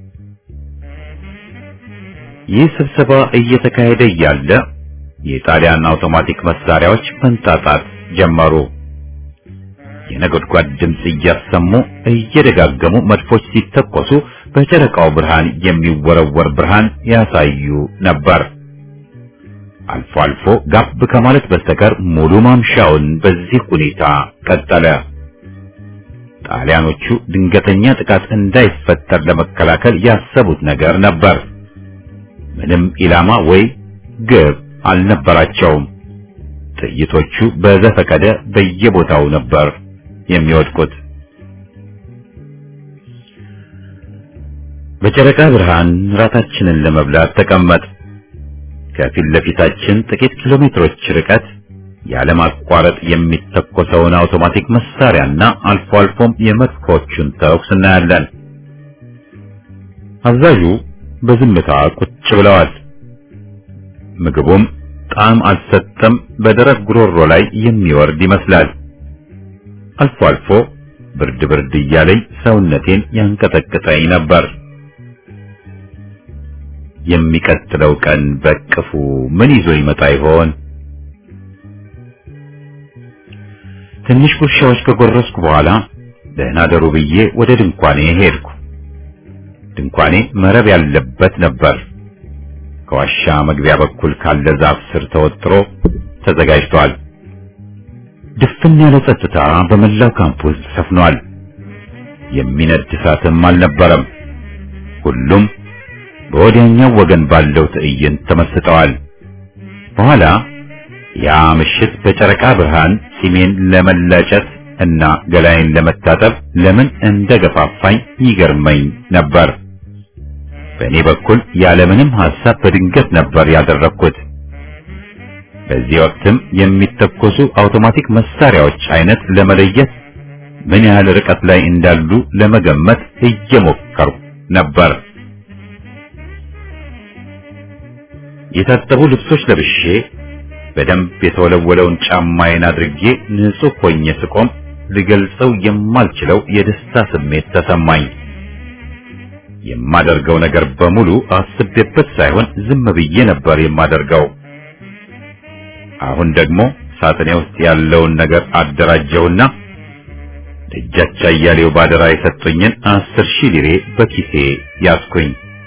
ይህ ስብሰባ እየተካሄደ እያለ የጣሊያን አውቶማቲክ መሳሪያዎች መንጣጣት ጀመሩ። የነጎድጓድ ድምጽ እያሰሙ እየደጋገሙ መድፎች ሲተኮሱ በጨረቃው ብርሃን የሚወረወር ብርሃን ያሳዩ ነበር። አልፎ አልፎ ጋብ ከማለት በስተቀር ሙሉ ማምሻውን በዚህ ሁኔታ ቀጠለ። ጣሊያኖቹ ድንገተኛ ጥቃት እንዳይፈጠር ለመከላከል ያሰቡት ነገር ነበር። ምንም ኢላማ ወይ ግብ አልነበራቸውም። ጥይቶቹ በዘፈቀደ በየቦታው ነበር የሚወድቁት። በጨረቃ ብርሃን ራታችንን ለመብላት ተቀመጥ። ከፊት ለፊታችን ጥቂት ኪሎ ሜትሮች ርቀት ያለማቋረጥ የሚተኮሰውን አውቶማቲክ መሳሪያና አልፎ አልፎም የመድፎቹን ተኩስ እናያለን። አዛዡ በዝምታ ቁጭ ብለዋል። ምግቡም ጣዕም አልሰጠም፣ በደረቅ ጉሮሮ ላይ የሚወርድ ይመስላል። አልፎ አልፎ ብርድ ብርድ እያለኝ ሰውነቴን ያንቀጠቅጠኝ ነበር። የሚቀጥለው ቀን በቅፉ ምን ይዞ ይመጣ ይሆን? ትንሽ ጉርሻዎች ከጎረስኩ በኋላ ደህና ደሩ ብዬ ወደ ድንኳኔ ሄድኩ። ድንኳኔ መረብ ያለበት ነበር። ከዋሻ መግቢያ በኩል ካለ ዛፍ ስር ተወጥሮ ተዘጋጅቷል። ድፍን ያለ ጸጥታ በመላው ካምፕ ውስጥ ሰፍኗል። የሚነድ እሳትም አልነበረም። ሁሉም በወዲያኛው ወገን ባለው ትዕይንት ተመስጠዋል። በኋላ ያ ምሽት በጨረቃ ብርሃን ፂሜን ለመላጨት እና ገላዬን ለመታጠብ ለምን እንደገፋፋኝ ይገርመኝ ነበር። በእኔ በኩል ያለምንም ሐሳብ በድንገት ነበር ያደረኩት። በዚህ ወቅትም የሚተኮሱ አውቶማቲክ መሳሪያዎች አይነት ለመለየት ምን ያህል ርቀት ላይ እንዳሉ ለመገመት እየሞከርኩ ነበር። የታጠቡ ልብሶች ለብሼ በደንብ የተወለወለውን ጫማዬን አድርጌ ንጹህ ሆኜ ስቆም ልገልጸው የማልችለው የደስታ ስሜት ተሰማኝ። የማደርገው ነገር በሙሉ አስቤበት ሳይሆን ዝም ብዬ ነበር የማደርገው። አሁን ደግሞ ሳጥኔ ውስጥ ያለውን ነገር አደራጀውና ደጃች አያሌው ባደራ የሰጡኝን 10,000 ሊሬ በኪሴ ያስኩኝ።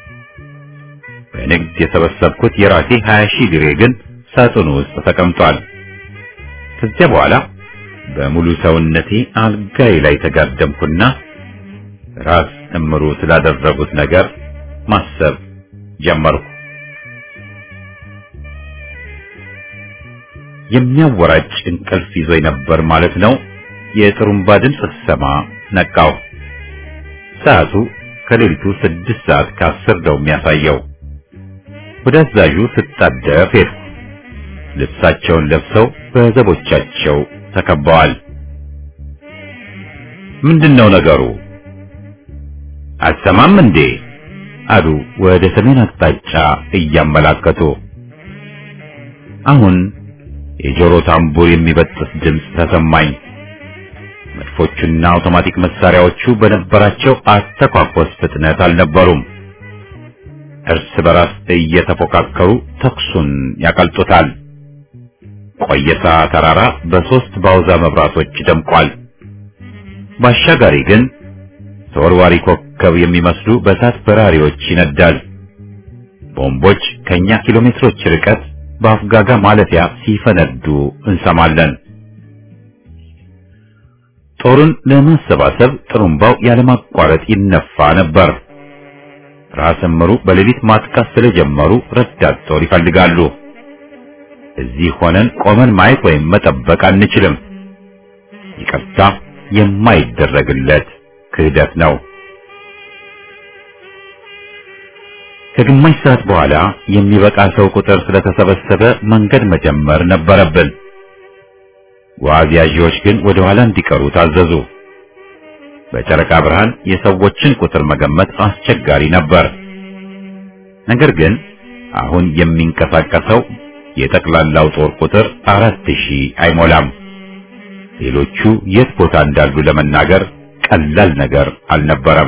በንግድ የሰበሰብኩት የራሴ 20,000 ሊሬ ግን ሳጥኑ ውስጥ ተቀምጧል። ከዚያ በኋላ በሙሉ ሰውነቴ አልጋዬ ላይ ተጋደምኩና ራስ እምሩ ስላደረጉት ነገር ማሰብ ጀመርኩ። የሚያወራጭ እንቅልፍ ይዞኝ ነበር ማለት ነው። የጥሩምባ ድምፅ ስሰማ ነቃው። ሰዓቱ ከሌሊቱ 6:10 ነው የሚያሳየው። ወደ አዛዡ ስጣደፍ ሄድኩ። ልብሳቸውን ለብሰው በዘቦቻቸው ተከበዋል። ምንድነው ነገሩ? አልሰማም እንዴ? አሉ ወደ ሰሜን አቅጣጫ እያመላከቱ። አሁን የጆሮ ታምቡር የሚበጥስ ድምፅ ተሰማኝ። መድፎቹና አውቶማቲክ መሳሪያዎቹ በነበራቸው አተኳኮስ ፍጥነት አልነበሩም። እርስ በራስ እየተፎካከሩ ተኩሱን ያቀልጡታል። ቆየሳ ተራራ በ3 ባውዛ መብራቶች ደምቋል። ባሻጋሪ ግን ተወርዋሪ ኮከብ የሚመስሉ በእሳት በራሪዎች ይነዳል። ቦምቦች ከኛ ኪሎ ሜትሮች ርቀት በአፍጋጋ ማለፊያ ሲፈነዱ እንሰማለን። ጦሩን ለማሰባሰብ ጥሩምባው ያለማቋረጥ ይነፋ ነበር። ራስ እምሩ በሌሊት ማጥቃት ስለጀመሩ ረዳት ጦር ይፈልጋሉ። እዚህ ሆነን ቆመን ማየት ወይም መጠበቅ አንችልም። ይቅርታ የማይደረግለት ክህደት ነው። ከግማሽ ሰዓት በኋላ የሚበቃ ሰው ቁጥር ስለተሰበሰበ መንገድ መጀመር ነበረብን። ዋዚያጆች ግን ወደ ኋላ እንዲቀሩ ታዘዙ። በጨረቃ ብርሃን የሰዎችን ቁጥር መገመት አስቸጋሪ ነበር። ነገር ግን አሁን የሚንቀሳቀሰው የጠቅላላው ጦር ቁጥር 4,000 አይሞላም። ሌሎቹ የት ቦታ እንዳሉ ለመናገር ቀላል ነገር አልነበረም።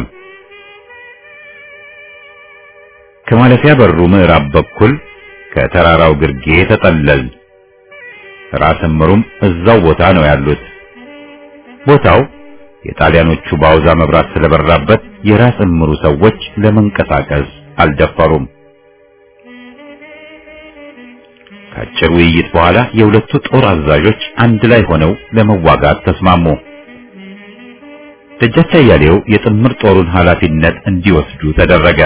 ከማለፊያ በሩ ምዕራብ በኩል ከተራራው ግርጌ ተጠለል። ራስ እምሩም እዛው ቦታ ነው ያሉት። ቦታው የጣሊያኖቹ ባውዛ መብራት ስለበራበት የራስ እምሩ ሰዎች ለመንቀሳቀስ አልደፈሩም። ከአጭር ውይይት በኋላ የሁለቱ ጦር አዛዦች አንድ ላይ ሆነው ለመዋጋት ተስማሙ። ደጃች አያሌው የጥምር ጦሩን ኃላፊነት እንዲወስዱ ተደረገ።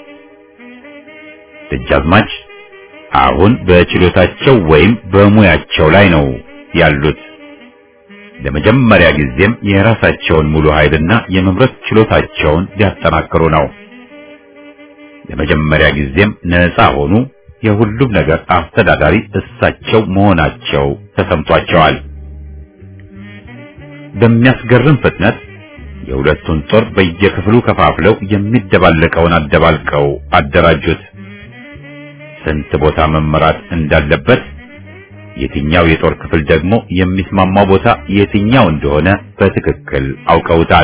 ደጃዝማች አሁን በችሎታቸው ወይም በሙያቸው ላይ ነው ያሉት። ለመጀመሪያ ጊዜም የራሳቸውን ሙሉ ኃይልና የመምረጥ ችሎታቸውን ሊያጠናክሩ ነው። ለመጀመሪያ ጊዜም ነፃ ሆኑ። የሁሉም ነገር አስተዳዳሪ እሳቸው መሆናቸው ተሰምቷቸዋል። በሚያስገርም ፍጥነት የሁለቱን ጦር በየክፍሉ ከፋፍለው የሚደባለቀውን አደባልቀው አደራጁት። ስንት ቦታ መመራት እንዳለበት፣ የትኛው የጦር ክፍል ደግሞ የሚስማማው ቦታ የትኛው እንደሆነ በትክክል አውቀውታል።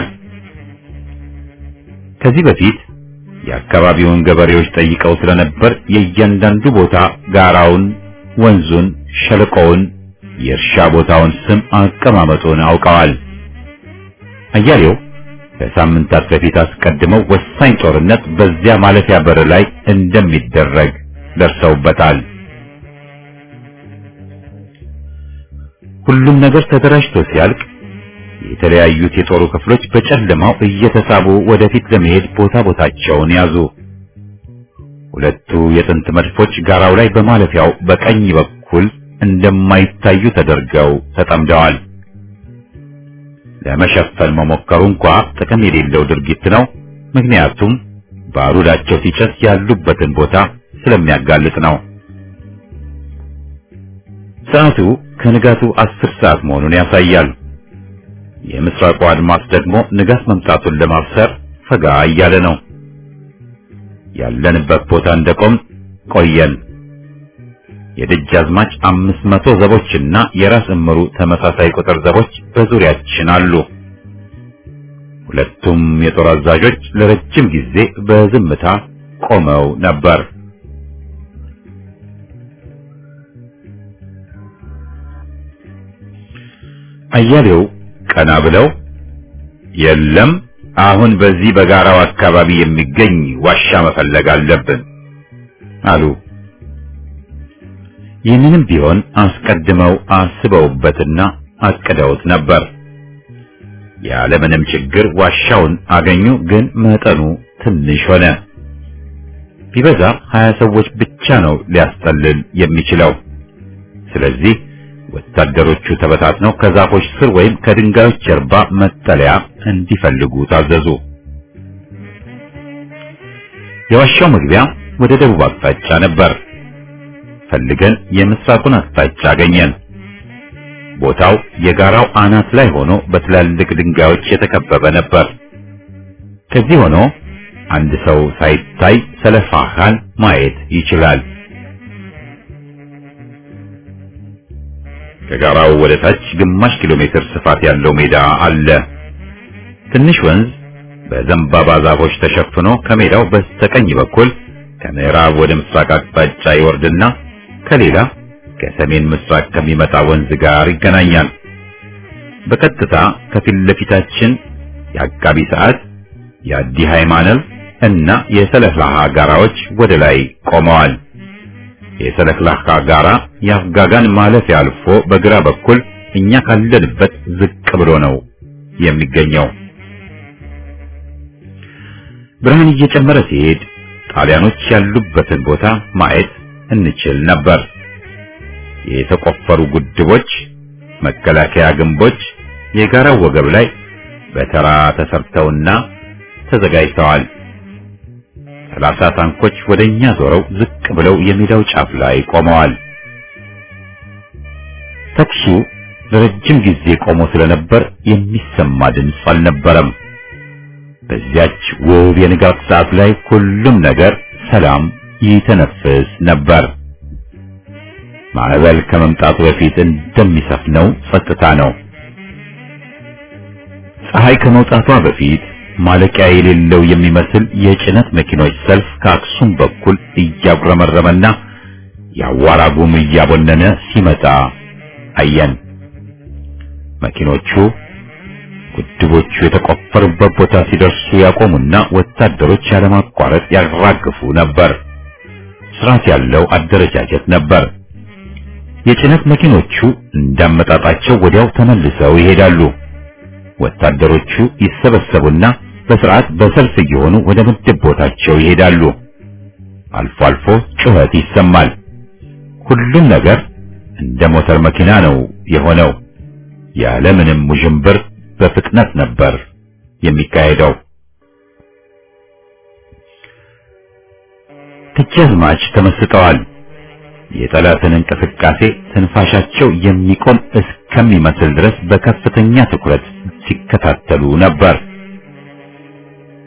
ከዚህ በፊት የአካባቢውን ገበሬዎች ጠይቀው ስለነበር የእያንዳንዱ ቦታ ጋራውን፣ ወንዙን፣ ሸለቆውን፣ የእርሻ ቦታውን ስም አቀማመጡን አውቀዋል። አያሌው ከሳምንታት በፊት አስቀድመው ወሳኝ ጦርነት በዚያ ማለፊያ በር ላይ እንደሚደረግ ደርሰውበታል። ሁሉም ነገር ተደራጅቶ ሲያልቅ የተለያዩት የጦሩ ክፍሎች በጨለማው እየተሳቡ ወደፊት ለመሄድ ቦታቸውን ያዙ። ሁለቱ የጥንት መድፎች ጋራው ላይ በማለፊያው በቀኝ በኩል እንደማይታዩ ተደርገው ተጠምደዋል። ለመሸፈን መሞከሩ እንኳ ጥቅም የሌለው ድርጊት ነው። ምክንያቱም ባሩዳቸው ሲጨስ ያሉበትን ቦታ ስለሚያጋልጥ ነው። ሰዓቱ ከንጋቱ 10 ሰዓት መሆኑን ያሳያል። የምስራቁ አድማስ ደግሞ ንጋት መምጣቱን ለማብሰር ፈጋ እያለ ነው። ያለንበት ቦታ እንደቆም ቆየን። የደጃዝማች 500 ዘቦችና የራስ እምሩ ተመሳሳይ ቁጥር ዘቦች በዙሪያችን አሉ። ሁለቱም የጦር አዛዦች ለረጅም ጊዜ በዝምታ ቆመው ነበር። አያሌው ቀና ብለው የለም፣ አሁን በዚህ በጋራው አካባቢ የሚገኝ ዋሻ መፈለግ አለብን አሉ። ይህንንም ቢሆን አስቀድመው አስበውበትና አቅደውት ነበር። ያለምንም ችግር ዋሻውን አገኙ። ግን መጠኑ ትንሽ ሆነ። ቢበዛ 20 ሰዎች ብቻ ነው ሊያስጠልል የሚችለው። ስለዚህ ወታደሮቹ ተበታትነው ከዛፎች ስር ወይም ከድንጋዮች ጀርባ መጠለያ እንዲፈልጉ ታዘዙ። የዋሻው መግቢያ ወደ ደቡብ አቅጣጫ ነበር። ፈልገን የምስራቁን አቅጣጫ አገኘን። ቦታው የጋራው አናት ላይ ሆኖ በትላልቅ ድንጋዮች የተከበበ ነበር። ከዚህ ሆኖ አንድ ሰው ሳይታይ ሰለፋኻን ማየት ይችላል። ከጋራው ወደ ታች ግማሽ ኪሎ ሜትር ስፋት ያለው ሜዳ አለ። ትንሽ ወንዝ በዘንባባ ዛፎች ተሸፍኖ ከሜዳው በስተቀኝ በኩል ከምዕራብ ወደ ምስራቅ አቅጣጫ ይወርድና ከሌላ ከሰሜን ምስራቅ ከሚመጣ ወንዝ ጋር ይገናኛል። በቀጥታ ከፊት ለፊታችን የአቃቢ ሰዓት፣ የአዲ ሃይማኖት እና የሰለክላሃ ጋራዎች ወደ ላይ ቆመዋል። የሰለክላሃ ጋራ የአፍጋጋን ማለፊያ አልፎ በግራ በኩል እኛ ካለንበት ዝቅ ብሎ ነው የሚገኘው። ብርሃን እየጨመረ ሲሄድ ጣሊያኖች ያሉበትን ቦታ ማየት እንችል ነበር። የተቆፈሩ ጉድቦች፣ መከላከያ ግንቦች የጋራው ወገብ ላይ በተራ ተሰርተውና ተዘጋጅተዋል። 30 ታንኮች ወደኛ ዞረው ዝቅ ብለው የሜዳው ጫፍ ላይ ቆመዋል። ተኩሱ ለረጅም ጊዜ ቆሞ ስለነበር የሚሰማ ድምፅ አልነበረም። በዚያች ውብ የንጋት ሰዓት ላይ ሁሉም ነገር ሰላም ይተነፍስ ነበር። ማዕበል ከመምጣቱ በፊት እንደሚሰፍነው ጸጥታ ነው። ፀሐይ ከመውጣቷ በፊት ማለቂያ የሌለው የሚመስል የጭነት መኪኖች ሰልፍ ከአክሱም በኩል እያጉረመረመና የአዋራ ጉም እያቦነነ ሲመጣ አየን። መኪኖቹ ጉድቦቹ የተቆፈሩበት ቦታ ሲደርሱ ያቆሙና ወታደሮች ያለማቋረጥ ያራግፉ ነበር። ስርዓት ያለው አደረጃጀት ነበር። የጭነት መኪኖቹ እንዳመጣጣቸው ወዲያው ተመልሰው ይሄዳሉ። ወታደሮቹ ይሰበሰቡና በስርዓት በሰልፍ እየሆኑ ወደ ምድብ ቦታቸው ይሄዳሉ። አልፎ አልፎ ጩኸት ይሰማል። ሁሉም ነገር እንደ ሞተር መኪና ነው የሆነው። ያለምንም ውዥንብር በፍጥነት ነበር የሚካሄደው። ደጃዝማች ተመስጠዋል። የጠላትን እንቅስቃሴ ትንፋሻቸው የሚቆም እስከሚመስል ድረስ በከፍተኛ ትኩረት ሲከታተሉ ነበር።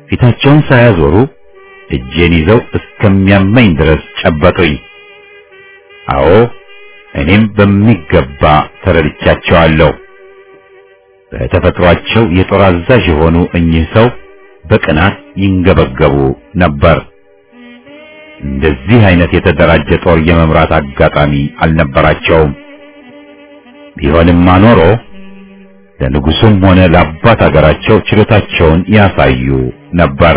ፊታቸውን ሳያዞሩ እጄን ይዘው እስከሚያመኝ ድረስ ጨበጡኝ። አዎ እኔም በሚገባ ተረድቻቸዋለሁ። በተፈጥሯቸው የጦር አዛዥ የሆኑ እኚህ ሰው በቅናት ይንገበገቡ ነበር። እንደዚህ አይነት የተደራጀ ጦር የመምራት አጋጣሚ አልነበራቸውም። ቢሆንማ ኖሮ ለንጉሱም ሆነ ለአባት አገራቸው ችሎታቸውን ያሳዩ ነበር።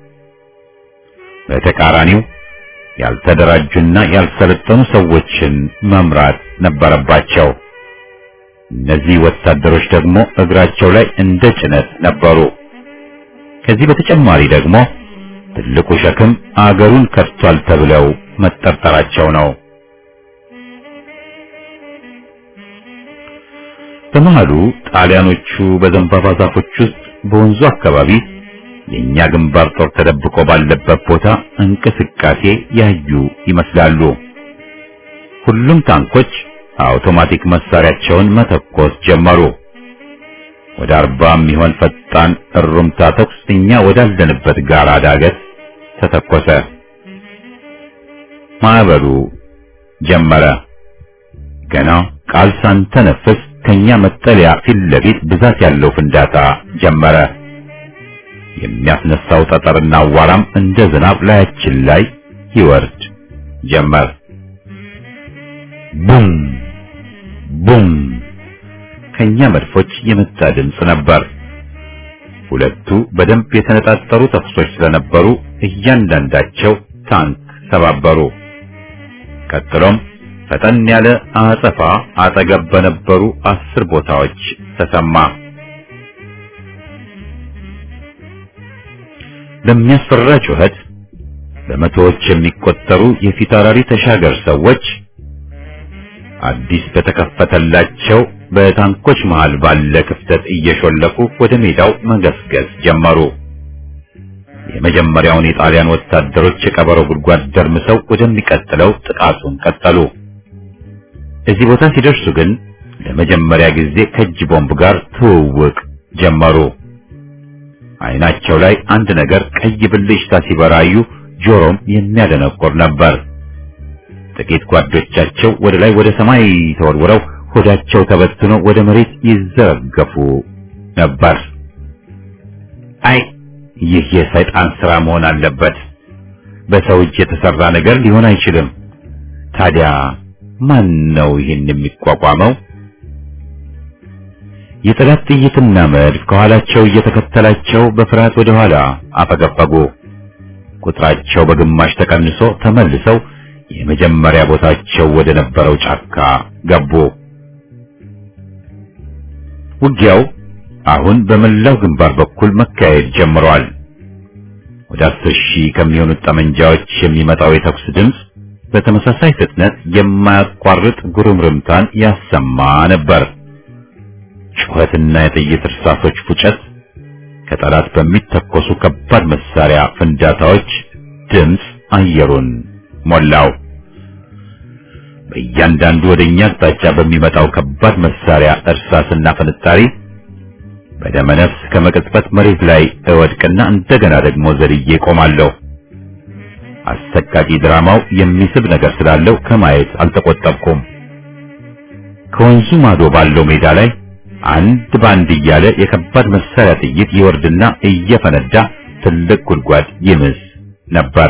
በተቃራኒው ያልተደራጁና ያልሰለጠኑ ሰዎችን መምራት ነበረባቸው። እነዚህ ወታደሮች ደግሞ እግራቸው ላይ እንደ ጭነት ነበሩ። ከዚህ በተጨማሪ ደግሞ ትልቁ ሸክም አገሩን ከድቷል ተብለው መጠርጠራቸው ነው። በመሃሉ ጣሊያኖቹ በዘንባባ ዛፎች ውስጥ በወንዙ አካባቢ የኛ ግንባር ጦር ተደብቆ ባለበት ቦታ እንቅስቃሴ ያዩ ይመስላሉ። ሁሉም ታንኮች አውቶማቲክ መሳሪያቸውን መተኮስ ጀመሩ። ወደ 40 የሚሆን ፈጣን እሩምታ ተኩስ እኛ ወዳለንበት ጋራ ዳገት ተተኮሰ። ማዕበሉ ጀመረ። ገና ቃል ሳንተነፍስ ከኛ መጠለያ ፊት ለፊት ብዛት ያለው ፍንዳታ ጀመረ። የሚያስነሳው ጠጠርና አዋራም እንደ ዝናብ ላያችን ላይ ይወርድ ጀመር። ቡም ቡም ከኛ መድፎች የመጣ ድምፅ ነበር። ሁለቱ በደንብ የተነጣጠሩ ተኩሶች ስለነበሩ እያንዳንዳቸው ታንክ ሰባበሩ። ቀጥሎም ፈጠን ያለ አጸፋ አጠገብ በነበሩ 10 ቦታዎች ተሰማ። ለሚያስፈራ ጩኸት በመቶዎች የሚቆጠሩ የፊታውራሪ ተሻገር ሰዎች አዲስ በተከፈተላቸው በታንኮች መሃል ባለ ክፍተት እየሾለኩ ወደ ሜዳው መገስገስ ጀመሩ። የመጀመሪያውን የጣሊያን ወታደሮች የቀበሮ ጉድጓድ ደርምሰው ወደሚቀጥለው ጥቃቱን ቀጠሉ። እዚህ ቦታ ሲደርሱ ግን ለመጀመሪያ ጊዜ ከእጅ ቦምብ ጋር ትውውቅ ጀመሩ። አይናቸው ላይ አንድ ነገር ቀይ ብልጭታ ሲበራዩ ጆሮም የሚያደነቆር ነበር። ጥቂት ጓዶቻቸው ወደ ላይ ወደ ሰማይ ተወርውረው ሆዳቸው ተበትኖ ወደ መሬት ይዘረገፉ ነበር። አይ ይህ የሰይጣን ሥራ መሆን አለበት። በሰው እጅ የተሰራ ነገር ሊሆን አይችልም። ታዲያ ማን ነው ይህን የሚቋቋመው? የጠላት ጥይትና መድፍ ከኋላቸው እየተከተላቸው በፍርሃት ወደ ኋላ አፈገፈጉ። ቁጥራቸው በግማሽ ተቀንሶ ተመልሰው የመጀመሪያ ቦታቸው ወደ ነበረው ጫካ ገቡ። ውጊያው አሁን በመላው ግንባር በኩል መካሄድ ጀምሯል። ወደ 10,000 ከሚሆኑት ጠመንጃዎች የሚመጣው የተኩስ ድምፅ በተመሳሳይ ፍጥነት የማያቋርጥ ጉርምርምታን ያሰማ ነበር። ጩኸትና የጥይት እርሳሶች ፉጨት ከጠላት በሚተኮሱ ከባድ መሳሪያ ፍንዳታዎች ድምፅ አየሩን ሞላው። በእያንዳንዱ ወደኛ አቅጣጫ በሚመጣው ከባድ መሳሪያ እርሳስና ፍንጣሪ በደመ ነፍስ ከመቅጽበት መሬት ላይ እወድቅና እንደገና ደግሞ ዘልዬ ቆማለሁ። አሰቃቂ ድራማው የሚስብ ነገር ስላለው ከማየት አልተቆጠብኩም። ከወንዙ ማዶ ባለው ሜዳ ላይ አንድ ባንድ እያለ የከባድ መሳሪያ ጥይት ይወርድና እየፈነዳ ትልቅ ጉድጓድ ይምስ ነበር።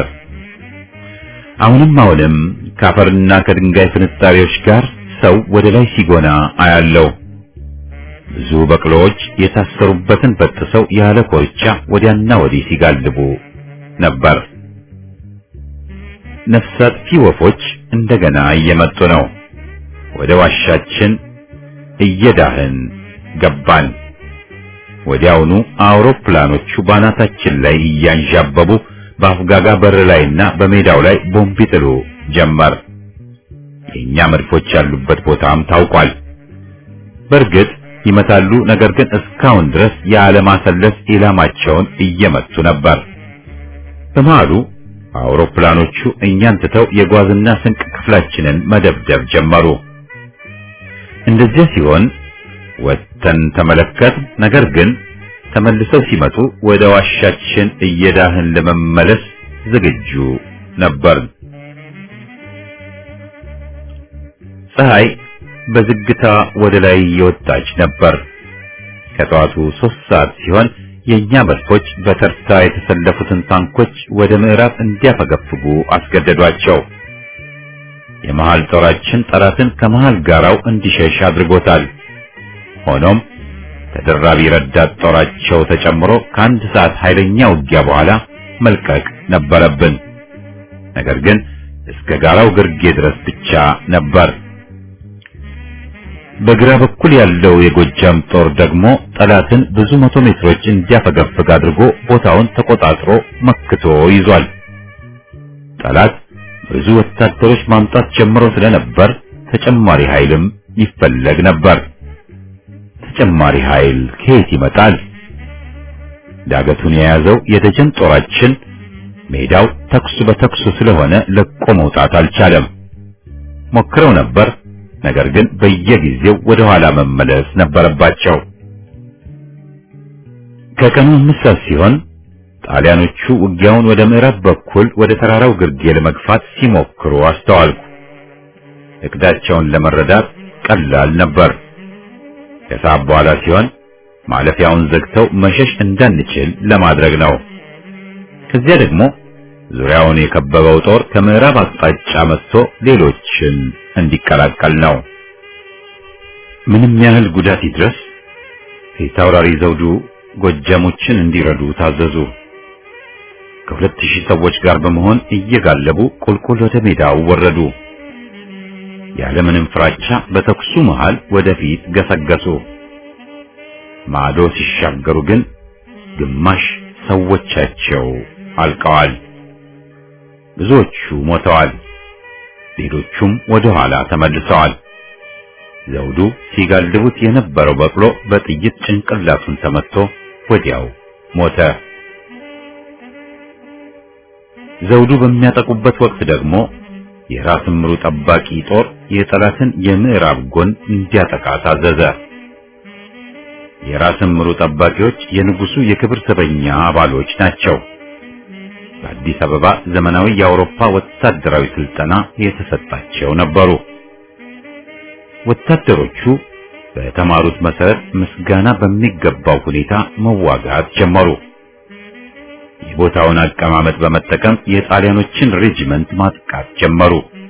አሁንም ካፈርና ከድንጋይ ፍንጣሪዎች ጋር ሰው ወደ ላይ ሲጎና አያለው። ብዙ በቅሎዎች የታሰሩበትን በጥሰው ያለ ኮርቻ ወዲያና ወዲህ ሲጋልቡ ነበር። ነፍስ አጥፊ ወፎች እንደገና እየመጡ ነው። ወደ ዋሻችን እየዳህን ገባን። ወዲያውኑ አውሮፕላኖቹ ባናታችን ላይ እያንዣበቡ በአፍጋጋ በር ላይና በሜዳው ላይ ቦምብ ይጥሉ ጀመር። የኛ መድፎች ያሉበት ቦታም ታውቋል። በእርግጥ ይመታሉ፣ ነገር ግን እስካሁን ድረስ ያለማሰለስ ኢላማቸውን እየመቱ ነበር። በመሃሉ አውሮፕላኖቹ እኛን ትተው የጓዝና ስንቅ ክፍላችንን መደብደብ ጀመሩ። እንደዚህ ሲሆን ወጥተን ተመለከት። ነገር ግን ተመልሰው ሲመጡ ወደ ዋሻችን እየዳህን ለመመለስ ዝግጁ ነበር። ፀሐይ በዝግታ ወደ ላይ የወጣች ነበር። ከጠዋቱ 3 ሰዓት ሲሆን የኛ መድፎች በተርታ የተሰለፉትን ታንኮች ወደ ምዕራብ እንዲያፈገፍጉ አስገደዷቸው። የመሃል ጦራችን ጠላትን ከመሃል ጋራው እንዲሸሽ አድርጎታል። ሆኖም ተደራቢ ረዳት ጦራቸው ተጨምሮ ከ1 ሰዓት ኃይለኛ ውጊያ በኋላ መልቀቅ ነበረብን። ነገር ግን እስከ ጋራው ግርጌ ድረስ ብቻ ነበር። በግራ በኩል ያለው የጎጃም ጦር ደግሞ ጠላትን ብዙ መቶ ሜትሮች እንዲያፈገፍግ አድርጎ ቦታውን ተቆጣጥሮ መክቶ ይዟል። ጠላት ብዙ ወታደሮች ማምጣት ጀምሮ ስለነበር ተጨማሪ ኃይልም ይፈለግ ነበር። ተጨማሪ ኃይል ከየት ይመጣል? ዳገቱን የያዘው የደጀን ጦራችን ሜዳው ተኩስ በተኩስ ስለሆነ ለቆ መውጣት አልቻለም። ሞክረው ነበር፣ ነገር ግን በየጊዜው ወደ ኋላ መመለስ ነበረባቸው። ከቀኑ 5 ሰዓት ሲሆን ጣሊያኖቹ ውጊያውን ወደ ምዕራብ በኩል ወደ ተራራው ግርጌ ለመግፋት ሲሞክሩ አስተዋልኩ። እቅዳቸውን ለመረዳት ቀላል ነበር። ከሰዓት በኋላ ሲሆን ማለፊያውን ዘግተው መሸሽ እንዳንችል ለማድረግ ነው። ከዚያ ደግሞ ዙሪያውን የከበበው ጦር ከምዕራብ አቅጣጫ መጥቶ ሌሎችን እንዲቀላቀል ነው። ምንም ያህል ጉዳት ይድረስ ፊታውራሪ ዘውዱ ጎጃሞችን እንዲረዱ ታዘዙ። ከ2000 ሰዎች ጋር በመሆን እየጋለቡ ቁልቁል ወደ ሜዳው ወረዱ። ያለምንም ፍራቻ በተኩሱ መሃል ወደፊት ገሰገሱ። ማዶ ሲሻገሩ ግን ግማሽ ሰዎቻቸው አልቀዋል። ብዙዎቹ ሞተዋል። ሌሎቹም ወደ ኋላ ተመልሰዋል። ዘውዱ ሲጋልቡት የነበረው በቅሎ በጥይት ጭንቅላቱን ተመትቶ ወዲያው ሞተ። ዘውዱ በሚያጠቁበት ወቅት ደግሞ የራስ ምሩ ጠባቂ ጦር የጠላትን የምዕራብ ጎን እንዲያጠቃ ታዘዘ። የራስ ምሩ ጠባቂዎች የንጉሱ የክብር ዘበኛ አባሎች ናቸው። በአዲስ አበባ ዘመናዊ የአውሮፓ ወታደራዊ ስልጠና የተሰጣቸው ነበሩ። ወታደሮቹ በተማሩት መሰረት ምስጋና በሚገባው ሁኔታ መዋጋት ጀመሩ። የቦታውን አቀማመጥ በመጠቀም የጣሊያኖችን ሬጂመንት ማጥቃት ጀመሩ።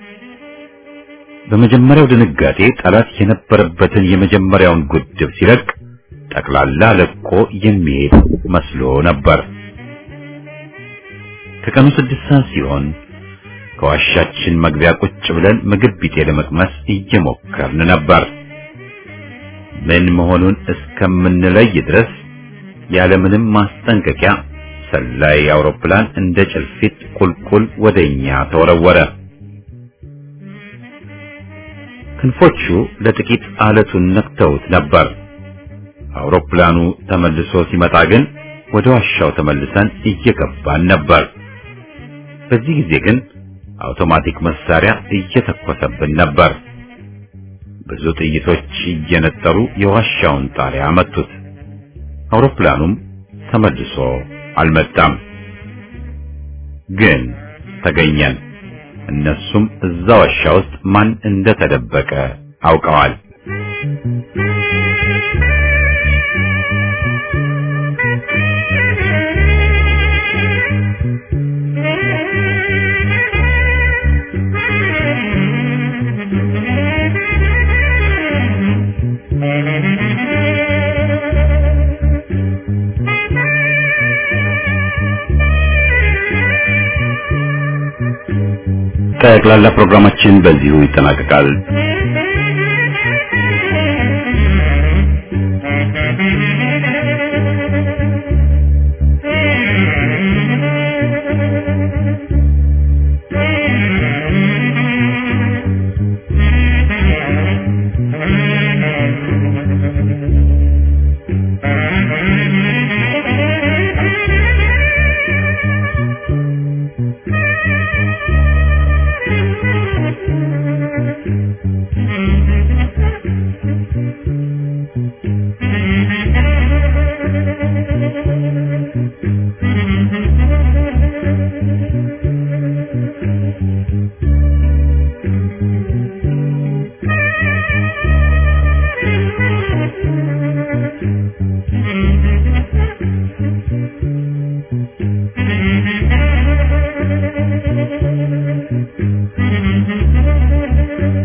በመጀመሪያው ድንጋጤ ጠላት የነበረበትን የመጀመሪያውን ጉድብ ሲለቅ ጠቅላላ ለቆ የሚሄድ መስሎ ነበር። ከቀኑ 6 ሰዓት ሲሆን ከዋሻችን መግቢያ ቁጭ ብለን ምግብ ቢጤ ለመቅመስ እየሞከርን ነበር። ምን መሆኑን እስከምንለይ ድረስ ያለምንም ማስጠንቀቂያ ሰላይ አውሮፕላን እንደ ጭልፊት ቁልቁል ወደኛ ተወረወረ። ክንፎቹ ለጥቂት አለቱን ነክተውት ነበር። አውሮፕላኑ ተመልሶ ሲመጣ ግን ወደ ዋሻው ተመልሰን እየገባን ነበር። በዚህ ጊዜ ግን አውቶማቲክ መሳሪያ እየተኮሰብን ነበር። ብዙ ጥይቶች እየነጠሩ የዋሻውን ጣሪያ መቱት። አውሮፕላኑም ተመልሶ አልመጣም። ግን ተገኘን። እነሱም እዛ ዋሻ ውስጥ ማን እንደተደበቀ አውቀዋል። ጠቅላላ ፕሮግራማችን በዚሁ ይጠናቀቃል።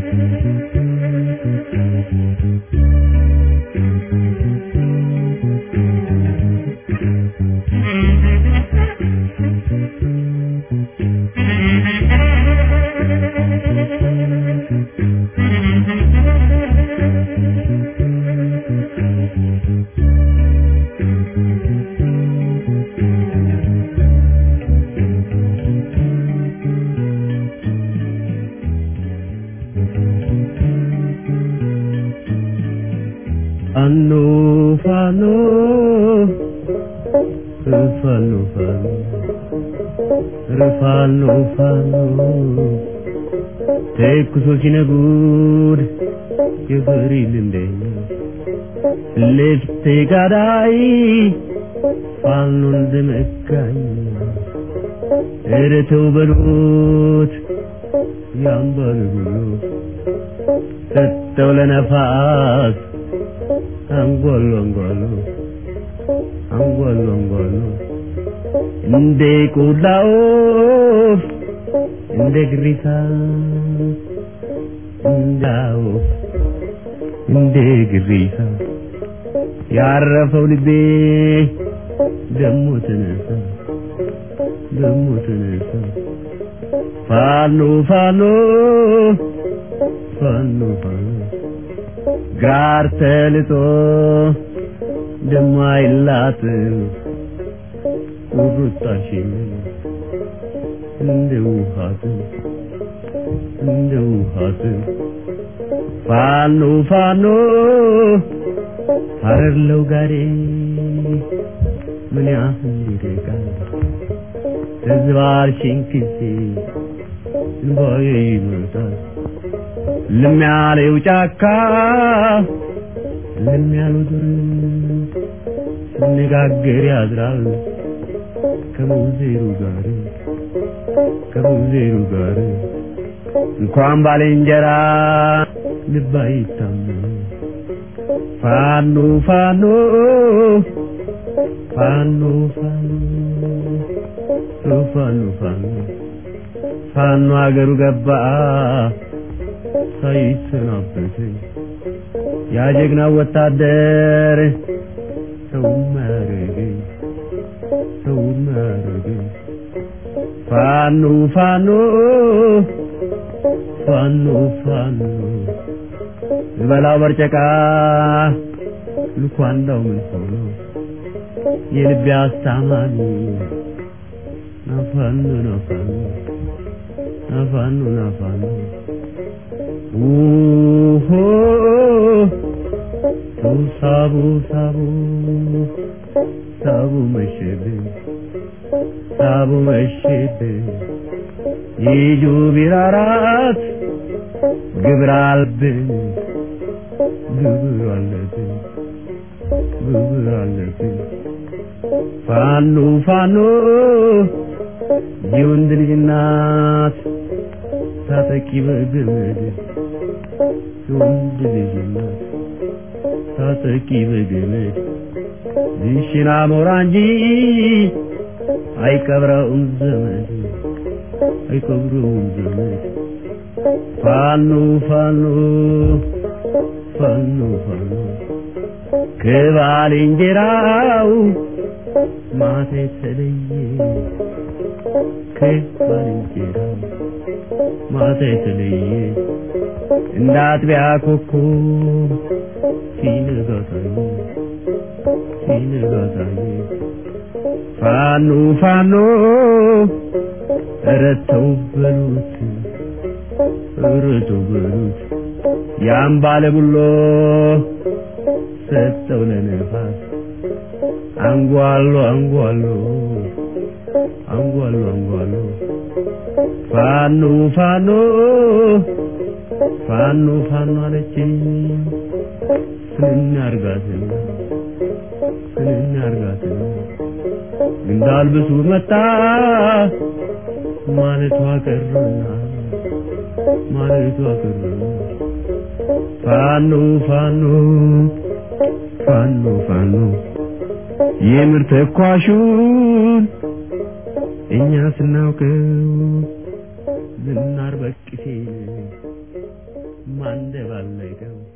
Tekuso kinagud yefril indenya lefte gadai falun demekanya eretu belut yambalu tettole nafas angolongolo inde kudao inde grisa inde grisa ያረፈው ልቤ ደሞ ተነሳ ፋኖ ጋር ተልጦ ደሞ አይላት ቁርጣሽን እንደ ውሃት ፋኖ አረለው ጋሬ ምን ያህል ይደጋል ተዝባርሽን ኪሴ እንባዬ ይመጣል ለሚያለው ጫካ ለሚያለው ዱር ስንጋገር ያድራል ከሙዜሩ ጋር እንኳን ባልንጀራ ልብ አይታመን ፋኖ አገሩ ገባ ሳይሰናበት ያ ጀግና ወታደር ሰው ማረገ ፋኖ በላው በርጨቃ ልኳንዳው ምን ሆኖ የልብ ያስታማኒ ናፋኑ ኡሆ ሳቡ መሸብ ይጁ ቢራራት ግብር አለብን ፋኖ የወንድ ልጅ እናት ታጠቂ በገመድ የወንድ ልጅ እናት ታጠቂ በገመድ ይሽና ሞራ እንጂ አይቀብረውም ዘመድ ፋኖ ከባልንጀራው ማታ የተለየ እንደ አጥቢያ ኮከብ ሲነጋ ታየ ፋኖ ረተው በሉት ያን ባለ ብሎ ሰጠው ለነፋስ አንጓሎ ፋኖ አለችኝ ስንናርጋትና እንዳልብሱ መጣ ማለቷ ቀረና ፋኖ የምር ተኳሹን እኛ ስናውቀው ዝናር በቅሴ ማንደባለቀው